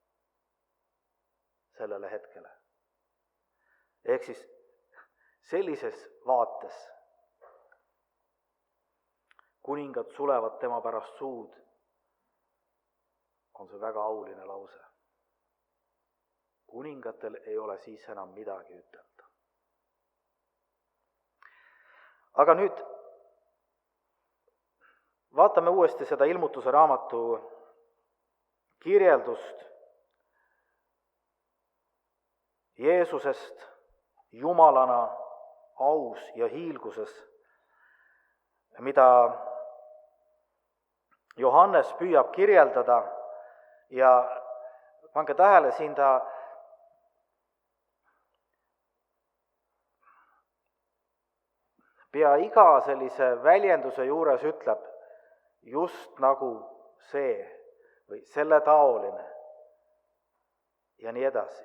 sellele hetkele. Ehk siis sellises vaates kuningad sulevad tema pärast suud, on see väga auline lause. Kuningatel ei ole siis enam midagi ütelda. Aga nüüd vaatame uuesti seda Ilmutuse raamatu kirjeldust Jeesusest Jumalana aus ja hiilguses, mida Johannes püüab kirjeldada ja pange tähele, siin ta pea iga sellise väljenduse juures ütleb just nagu see või selle taoline ja nii edasi.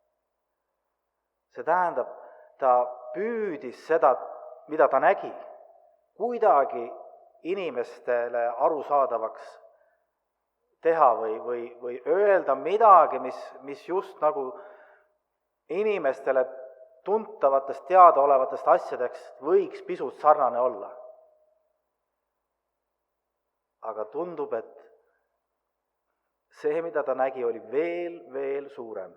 See tähendab, ta püüdis seda, mida ta nägi, kuidagi inimestele arusaadavaks teha või, või, või öelda midagi, mis, mis just nagu inimestele tuntavatest, teadaolevatest asjadest võiks pisut sarnane olla. Aga tundub, et see, mida ta nägi, oli veel, veel suurem.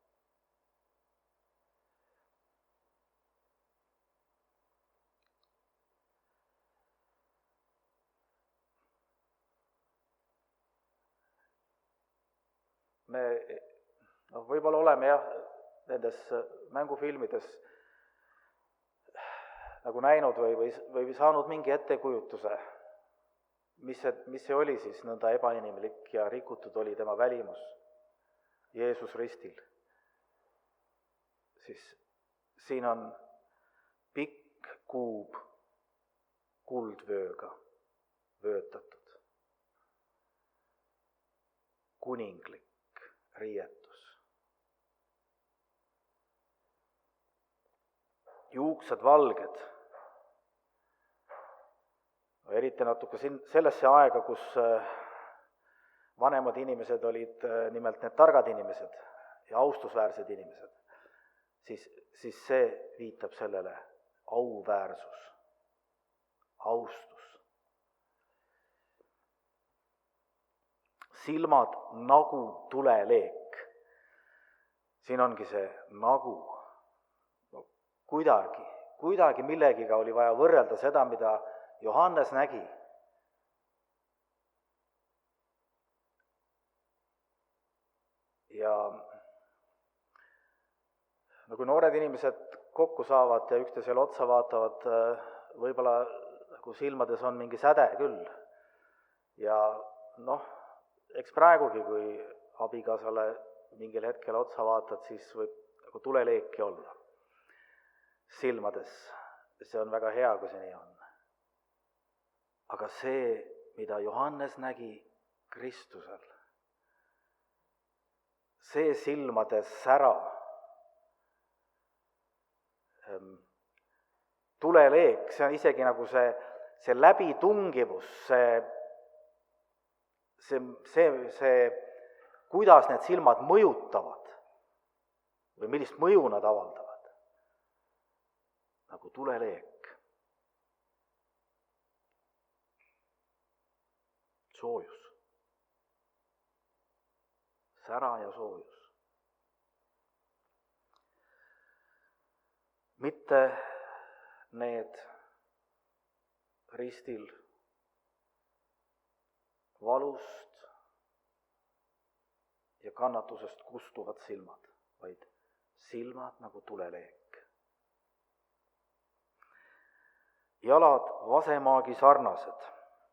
Me no, võib-olla oleme jah, nendes mängufilmides nagu näinud või, või, või saanud mingi ettekujutuse, mis see, mis see oli siis nõnda ebainimlik ja rikutud oli tema välimus Jeesus ristil. Siis siin on pikk kuub kuldvööga vöötatud. Kuninglik riietus. Juuksed valged. Eriti natuke siin, sellesse aega, kus vanemad inimesed olid nimelt need targad inimesed ja austusväärsed inimesed, siis, siis see viitab sellele auväärsus, austus. Silmad nagu tuleleek. Siin ongi see nagu. No, kuidagi, kuidagi millegiga oli vaja võrrelda seda, mida Johannes nägi. Ja no kui noored inimesed kokku saavad ja üksteisele otsa vaatavad, võib-olla kui silmades on mingi säde küll. Ja noh, eks praegugi, kui abikaasale mingil hetkel otsa vaatad, siis võib nagu tuleleeki olla silmades. See on väga hea, kui see nii on. Aga see, mida Johannes nägi Kristusel, see silmade sära, tuleleek, see on isegi nagu see, see läbitungivus, see, see, see, see, kuidas need silmad mõjutavad või millist mõju nad avaldavad, nagu tuleleek. Soojus. Sära ja soojus. Mitte need ristil valust ja kannatusest kustuvad silmad, vaid silmad nagu tuleleek. jalad vasemaagi sarnased.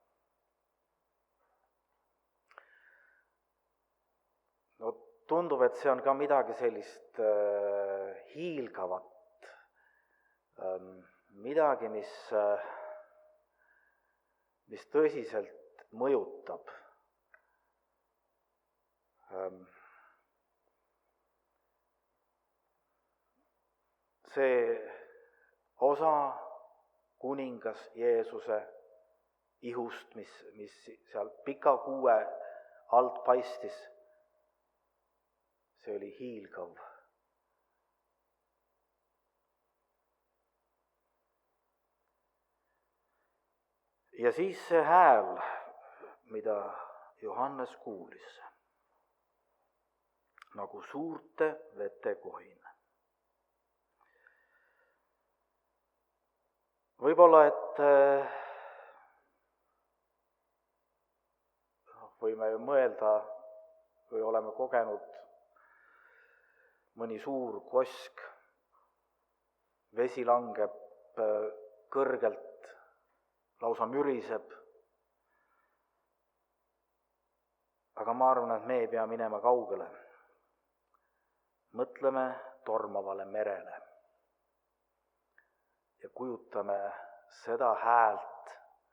no tundub, et see on ka midagi sellist äh, hiilgavat, ähm, midagi, mis, äh, mis tõsiselt mõjutab. Ähm, see osa kuningas Jeesuse ihust, mis, mis seal pika kuue alt paistis, see oli hiilgav. ja siis see hääl, mida Johannes kuulis, nagu suurte vete kohin. Võib-olla, et võime mõelda või oleme kogenud mõni suur kosk, vesi langeb kõrgelt, lausa müriseb. aga ma arvan, et me ei pea minema kaugele. Mõtleme tormavale merele ja kujutame seda häält,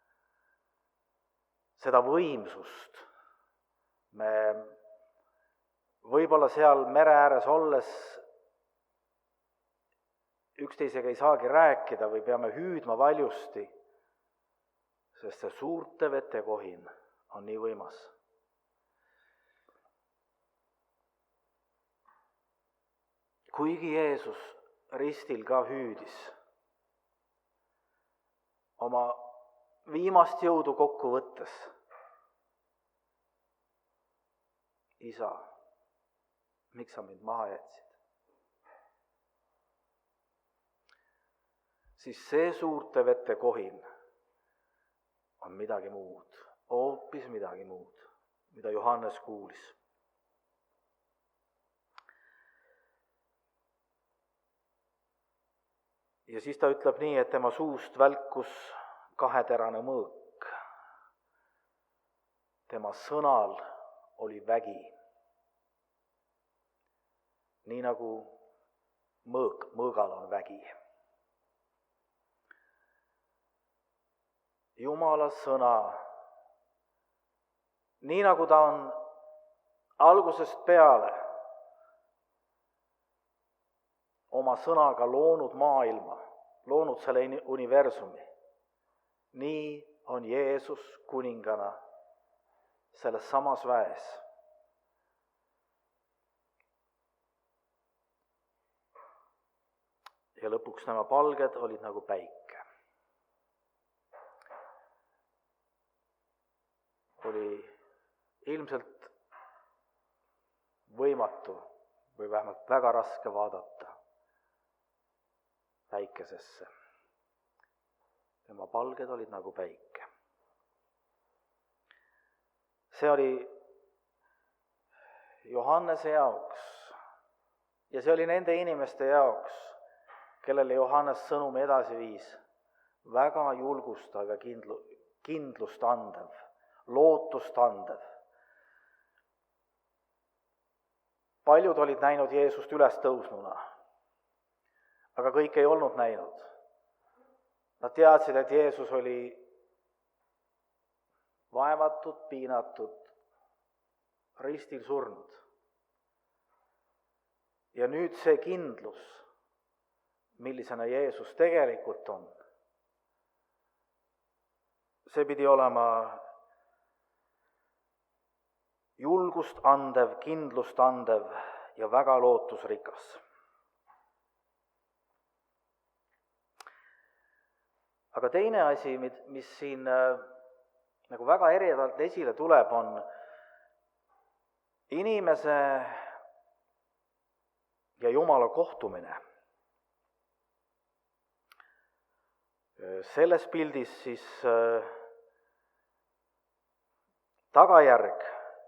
seda võimsust. Me võib-olla seal mere ääres olles üksteisega ei saagi rääkida või peame hüüdma valjusti, sest see suurte vete kohin on nii võimas. Kuigi Jeesus ristil ka hüüdis, oma viimast jõudu kokku võttes, Isa, miks sa mind maha jätsid? Siis see suurte vete kohin on midagi muud, hoopis midagi muud, mida Johannes kuulis. Ja siis ta ütleb nii, et tema suust välkus kaheterane mõõk. Tema sõnal oli vägi. Nii nagu mõõk, mõõgal on vägi. Jumala sõna, nii nagu ta on algusest peale oma sõnaga loonud maailma, loonud selle universumi, nii on Jeesus kuningana selles samas väes. Ja lõpuks nämä palged olid nagu päike. Oli ilmselt võimatu või vähemalt väga raske vaadata päikesesse. Tema palged olid nagu päike. See oli Johannese jaoks ja see oli nende inimeste jaoks, kellele Johannes sõnumi edasi viis, väga julgustav ja kindlu, kindlust andev, lootust andev. Paljud olid näinud Jeesust üles tõusnuna, aga kõik ei olnud näinud. Nad teadsid, et Jeesus oli vaevatud, piinatud, ristil surnud. Ja nüüd see kindlus, millisena Jeesus tegelikult on, see pidi olema julgust andev, kindlust andev ja väga lootusrikas. Aga teine asi, mis siin nagu väga erinevalt esile tuleb, on inimese ja Jumala kohtumine. Selles pildis siis tagajärg.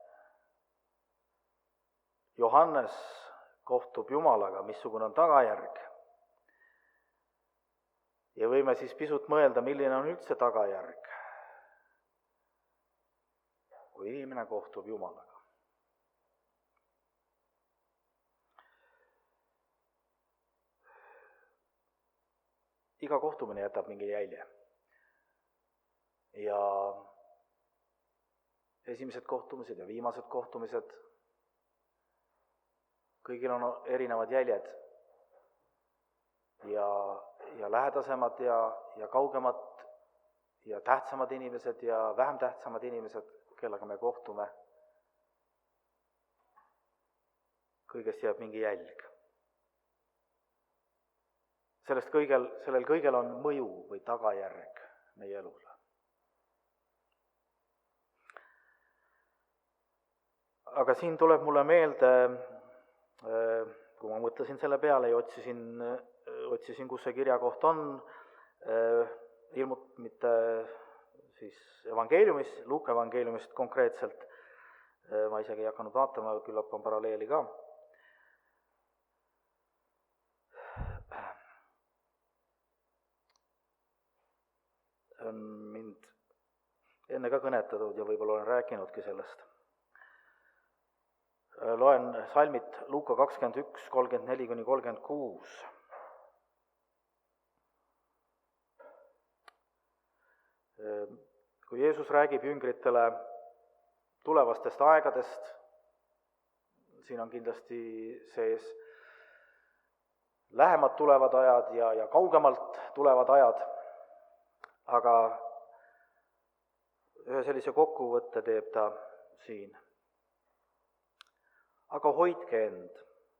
Johannes kohtub Jumalaga, missugune on tagajärg. ja võime siis pisut mõelda, milline on üldse tagajärg, kui inimene kohtub Jumalaga. Iga kohtumine jätab mingi jälje. Ja esimesed kohtumised ja viimased kohtumised, kõigil on erinevad jäljed. Ja, ja lähedasemad ja, ja kaugemad ja tähtsamad inimesed ja vähem tähtsamad inimesed, kellega me kohtume, kõigest jääb mingi jälg. Sellest kõigel, sellel kõigel on mõju või tagajärg meie elule. Aga siin tuleb mulle meelde, kui ma mõtlesin selle peale ja otsisin, otsisin kus see kirjakoht on, ilmut mitte siis evangeeliumis, Luuka evangeeliumist konkreetselt, ma isegi ei hakanud vaatama, küllap on paralleeli ka. On mind enne ka kõnetatud ja võib-olla olen rääkinudki sellest. Loen salmit Luuka kakskümmend üks, kolmkümmend neli kuni kolmkümmend kuus. Kui Jeesus räägib jüngritele tulevastest aegadest, siin on kindlasti sees lähemad tulevad ajad ja, ja kaugemalt tulevad ajad, aga ühe sellise kokkuvõtte teeb ta siin. Aga hoidke end,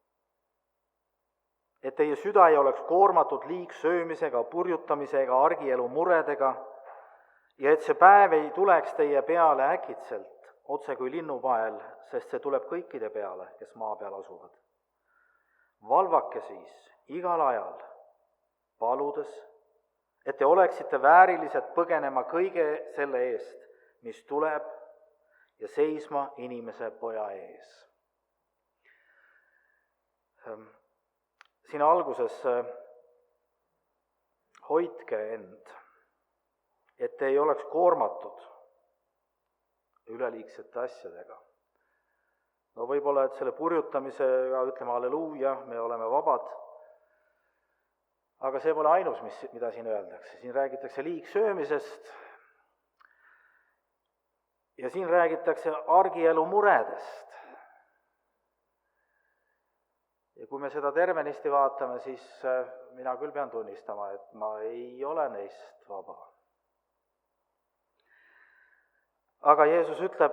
et teie süda ei oleks koormatud liigsöömisega, purjutamisega, argielu muredega ja et see päev ei tuleks teie peale äkitselt, otse kui linnupael, sest see tuleb kõikide peale, kes maa peal asuvad. Valvake siis igal ajal, paludes, et te oleksite väärilised põgenema kõige selle eest, mis tuleb, ja seisma inimese poja ees. Siin alguses hoidke end, et te ei oleks koormatud üleliigsete asjadega. No võib-olla, et selle purjutamisega ütleme halleluuja, me oleme vabad, aga see pole ainus, mis, mida siin öeldakse. Siin räägitakse liigsöömisest ja siin räägitakse argielu muredest. Ja kui me seda tervenisti vaatame, siis mina küll pean tunnistama, et ma ei ole neist vaba. Aga Jeesus ütleb,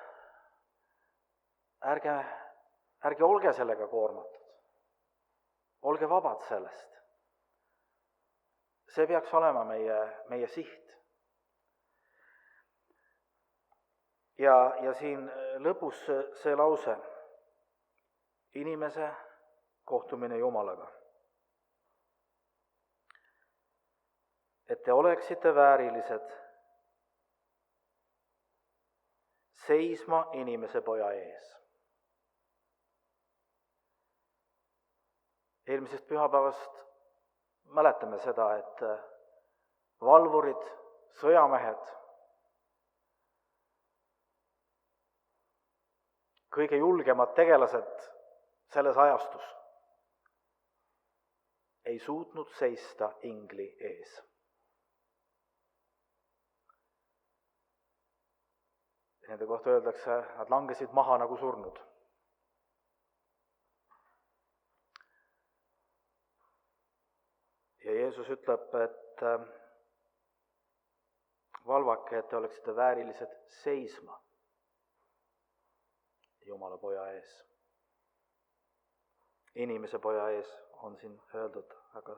ärge, ärge olge sellega koormatud. Olge vabad sellest. See peaks olema meie, meie siht. Ja, ja siin lõpus see lause, inimese kohtumine Jumalaga. Et te oleksite väärilised seisma inimese poja ees. Eelmisest pühapäevast mäletame seda, et valvurid, sõjamehed, kõige julgemad tegelased selles ajastus ei suutnud seista ingli ees. Nende kohta öeldakse, nad langesid maha nagu surnud. Ja Jeesus ütleb, et valvake, et te oleksite väärilised seisma Jumala poja ees. Inimese poja ees on siin öeldud, aga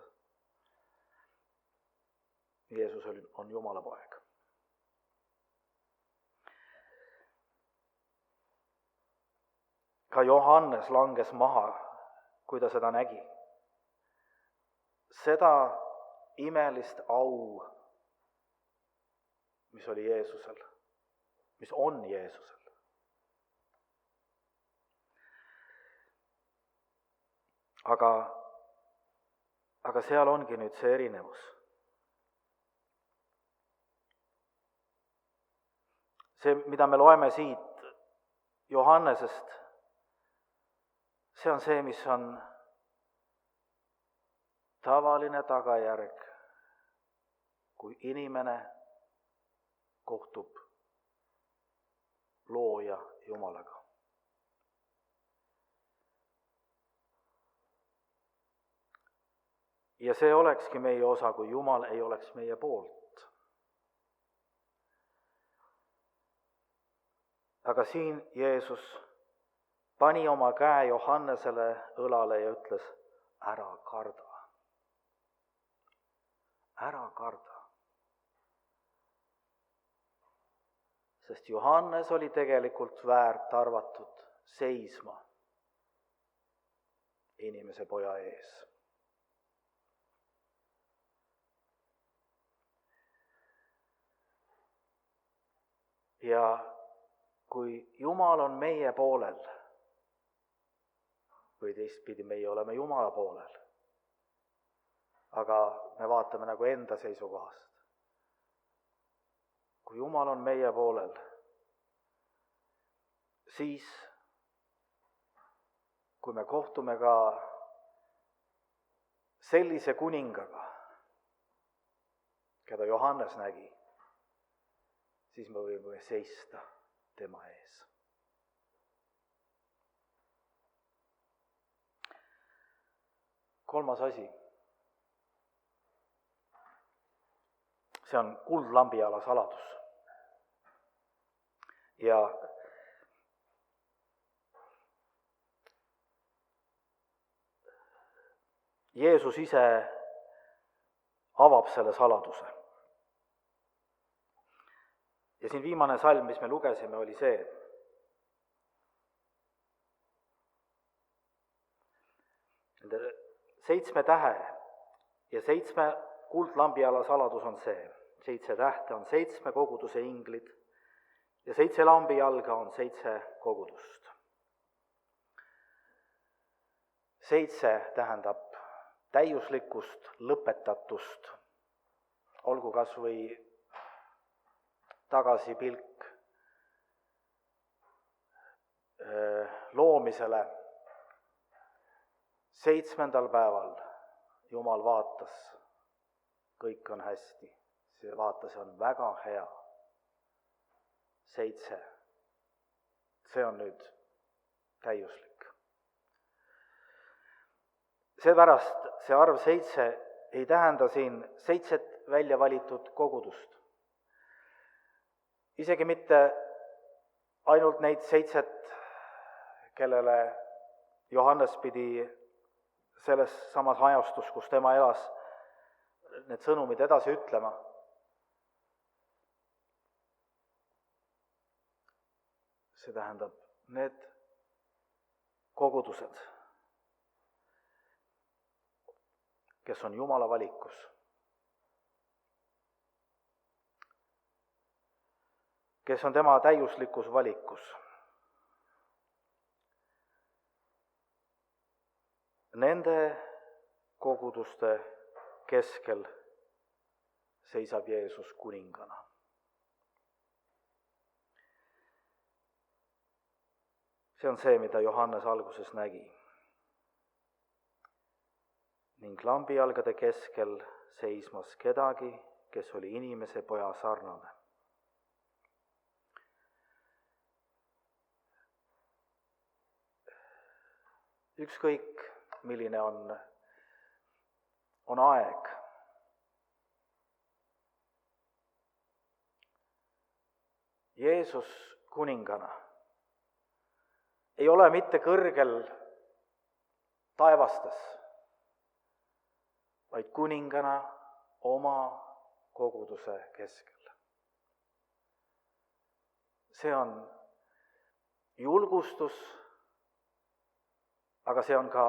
Jeesus on Jumala poeg. Ka Johannes langes maha, kui ta seda nägi. Seda imelist au, mis oli Jeesusel, mis on Jeesusel. Aga, aga seal ongi nüüd see erinevus. see, mida me loeme siit Johannesest, see on see, mis on tavaline tagajärg, kui inimene kohtub looja Jumalaga. Ja see olekski meie osa, kui Jumal ei oleks meie poolt. Aga siin Jeesus pani oma käe Johannesele õlale ja ütles, ära karda, ära karda. Sest Johannes oli tegelikult väärt arvatud seisma inimese poja ees. Ja kui Jumal on meie poolel, või teistpidi meie oleme Jumala poolel, aga me vaatame nagu enda seisukohast. Kui Jumal on meie poolel, siis kui me kohtume ka sellise kuningaga, keda Johannes nägi, siis me võime seista tema ees. Kolmas asi. See on kuldlambiala saladus. Ja Jeesus ise avab selle saladuse. Ja siin viimane salm, mis me lugesime, oli see. Nende seitsme tähe ja seitsme kuldlambiala saladus on see. Seitse tähte on seitsme koguduse inglid ja seitse lambijalga on seitse kogudust. Seitse tähendab täiuslikkust, lõpetatust, olgu kas või tagasipilk loomisele. Seitsmendal päeval Jumal vaatas, kõik on hästi. See vaatas, on väga hea. Seitse. See on nüüd täiuslik. Seepärast see arv seitse ei tähenda siin seitset välja valitud kogudust. Isegi mitte ainult neid seitset, kellele Johannes pidi selles samas ajastus, kus tema elas, need sõnumid edasi ütlema. See tähendab need kogudused, kes on Jumala valikus. Kes on tema täiuslikus valikus. Nende koguduste keskel seisab Jeesus kuningana. See on see, mida Johannes alguses nägi. Ning lambijalgade keskel seismas kedagi, kes oli inimese poja sarnane. Ükskõik, milline on, on aeg. Jeesus kuningana ei ole mitte kõrgel taevastes, vaid kuningana oma koguduse keskel. See on julgustus, aga see on ka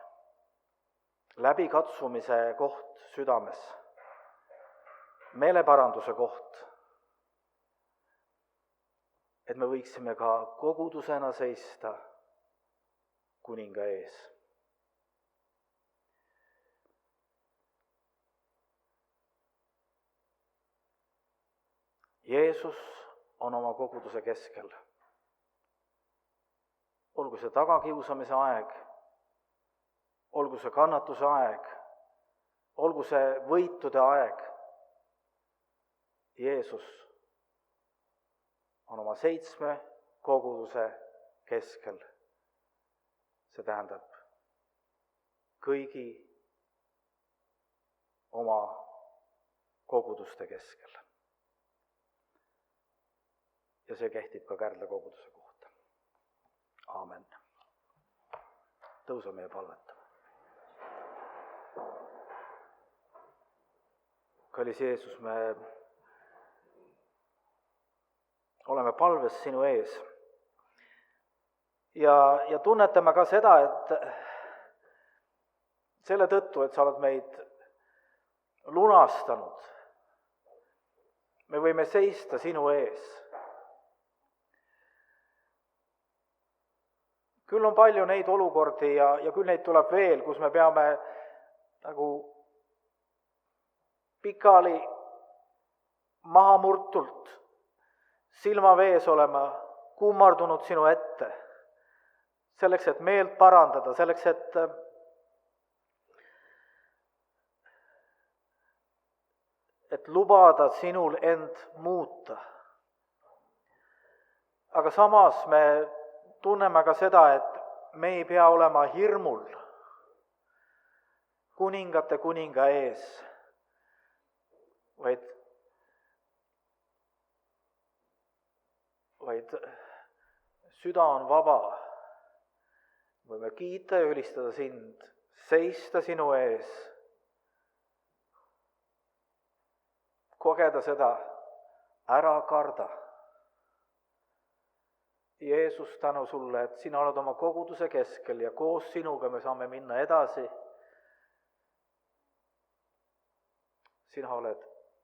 läbikatsumise koht südames, meeleparanduse koht, et me võiksime ka kogudusena seista kuninga ees. Jeesus on oma koguduse keskel. Olgu see tagakiusamise aeg, olgu see kannatuse aeg, olgu see võitude aeg. Jeesus on oma seitsme koguduse keskel. See tähendab kõigi oma koguduste keskel. Ja see kehtib ka Kärdla koguduse kohta. Aamen. Tõuseme ja palvetame. Kallis Jeesus, me oleme palves sinu ees. Ja, ja tunnetame ka seda, et selle tõttu, et sa oled meid lunastanud, me võime seista sinu ees. Küll on palju neid olukordi ja, ja küll neid tuleb veel, kus me peame nagu pikali mahamurtult silma vees olema kummardunud sinu ette. Selleks, et meelt parandada, selleks, et et lubada sinul end muuta. Aga samas me tunneme ka seda, et me ei pea olema hirmul kuningate kuninga ees, vaid, vaid süda on vaba. Võime kiita ja ülistada sind, seista sinu ees, kogeda seda, ära karda. Jeesus, tänu sulle, et sina oled oma koguduse keskel ja koos sinuga me saame minna edasi. Sina oled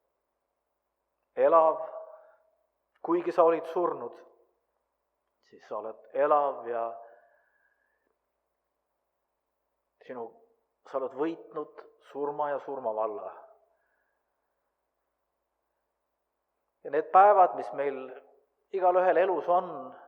elav, kuigi sa olid surnud, siis sa oled elav ja sinu, sa oled võitnud surma ja surmavalla. Ja need päevad, mis meil igal ühel elus on,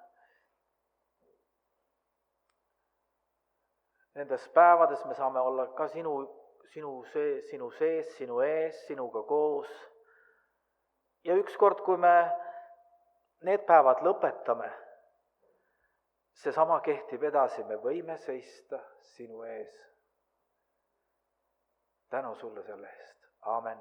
nendes päevades me saame olla ka sinu, sinu, sees, sinu sees, sinu ees, sinuga koos. Ja ükskord, kui me need päevad lõpetame, seesama kehtib edasi, me võime seista sinu ees. Tänu sulle selle eest. Aamen.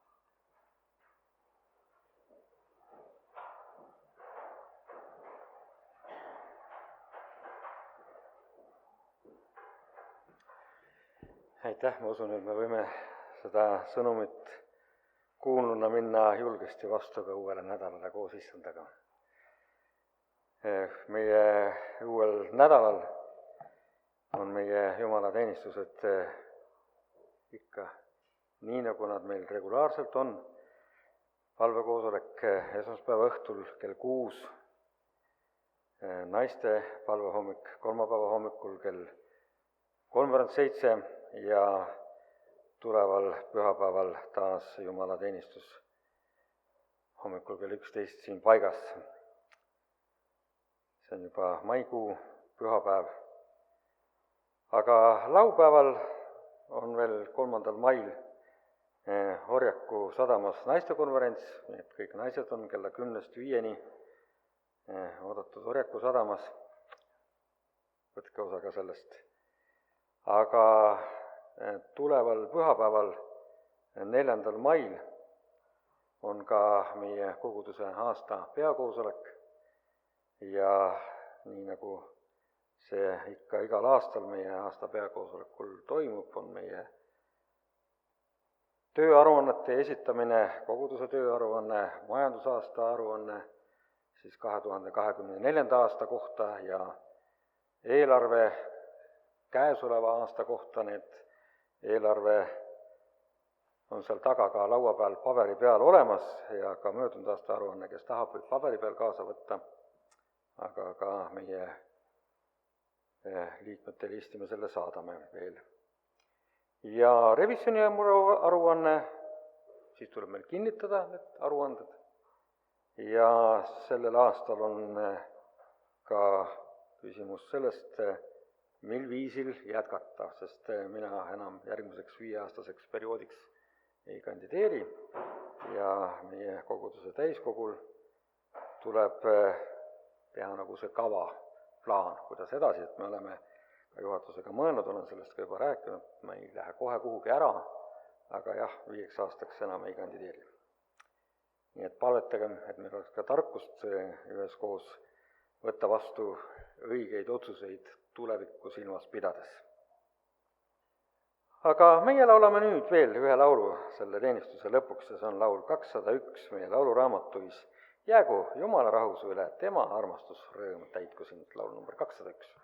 Aitäh, ma usun, et me võime seda sõnumit kuulnuna minna julgesti vastu ka uuele nädalale koos issandaga. Meie uuel nädalal on meie jumalateenistused ikka nii, nagu nad meil regulaarselt on. Palvekoosolek esmaspäeva õhtul kell kuus, naiste palvehommik kolmapäeva hommikul kell kolmveerand seitse ja tuleval pühapäeval taas jumalateenistus hommikul kell üksteist siin paigas. See on juba maikuu pühapäev. Aga laupäeval on veel kolmandal mail Orjaku sadamas naistekonverents, nii et kõik naised on kella kümnest viieni oodatud Orjaku sadamas. Võtke osa ka sellest. Aga tuleval pühapäeval, neljandal mail, on ka meie koguduse aasta peakoosolek ja nii nagu see ikka igal aastal meie aasta peakoosolekul toimub, on meie tööaruannete esitamine, koguduse tööaruanne, majandusaasta aruanne siis kahe tuhande kahekümne neljanda aasta kohta ja eelarve käesoleva aasta kohta. Need eelarve on seal taga ka laua peal paberi peal olemas ja ka möödunud aasta aruanne, kes tahab, võib paberi peal kaasa võtta, aga ka meie liikmetele isti me selle saadame veel. Ja revisjoni aruanne, siis tuleb meil kinnitada need aruanded ja sellel aastal on ka küsimus sellest, mil viisil jätkata, sest mina enam järgmiseks viieaastaseks perioodiks ei kandideeri ja meie koguduse täiskogul tuleb teha nagu see kava, plaan, kuidas edasi, et me oleme ka juhatusega mõelnud, olen sellest ka juba rääkinud, ma ei lähe kohe kuhugi ära, aga jah, viieks aastaks enam ei kandideeri. Nii et palvetagem, et meil oleks ka tarkust üheskoos võtta vastu õigeid otsuseid tulevikku silmas pidades. Aga meie laulame nüüd veel ühe laulu selle teenistuse lõpuks ja see on laul kakssada üks meie lauluraamatuis Jäägu Jumala rahu su üle, tema armastusrõõm täitku sind, laul number kakssada üks.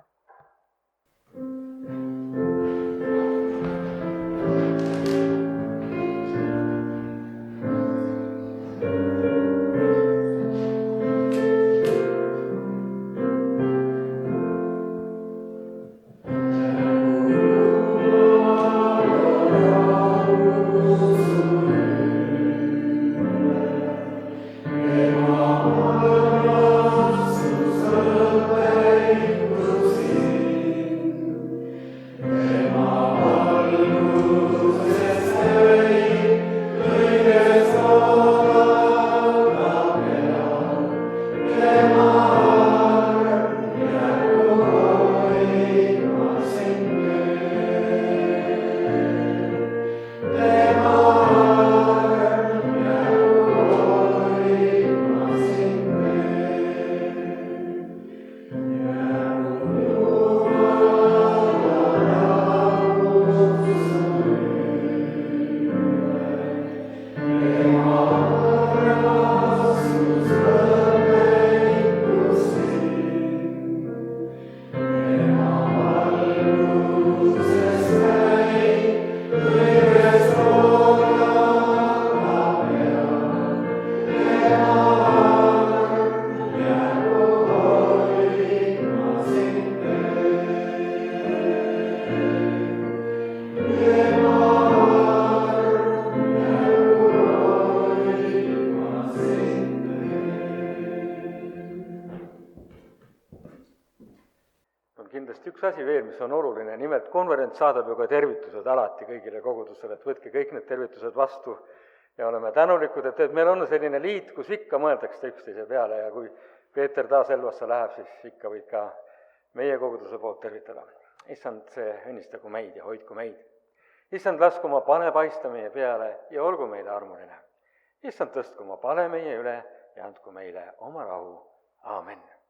kindlasti üks asi veel, mis on oluline, nimelt konverents saadab ju ka tervitused alati kõigile kogudusele, et võtke kõik need tervitused vastu ja oleme tänulikud, et, et meil on selline liit, kus ikka mõeldakse üksteise peale ja kui Peeter taas Elvasse läheb, siis ikka võid ka meie koguduse poolt tervitada. Issand, see õnnistagu meid ja hoidku meid. Issand, lasku oma pane paista meie peale ja olgu meile armuline. Issand, tõstku oma pane meie üle ja andku meile oma rahu. Aamen.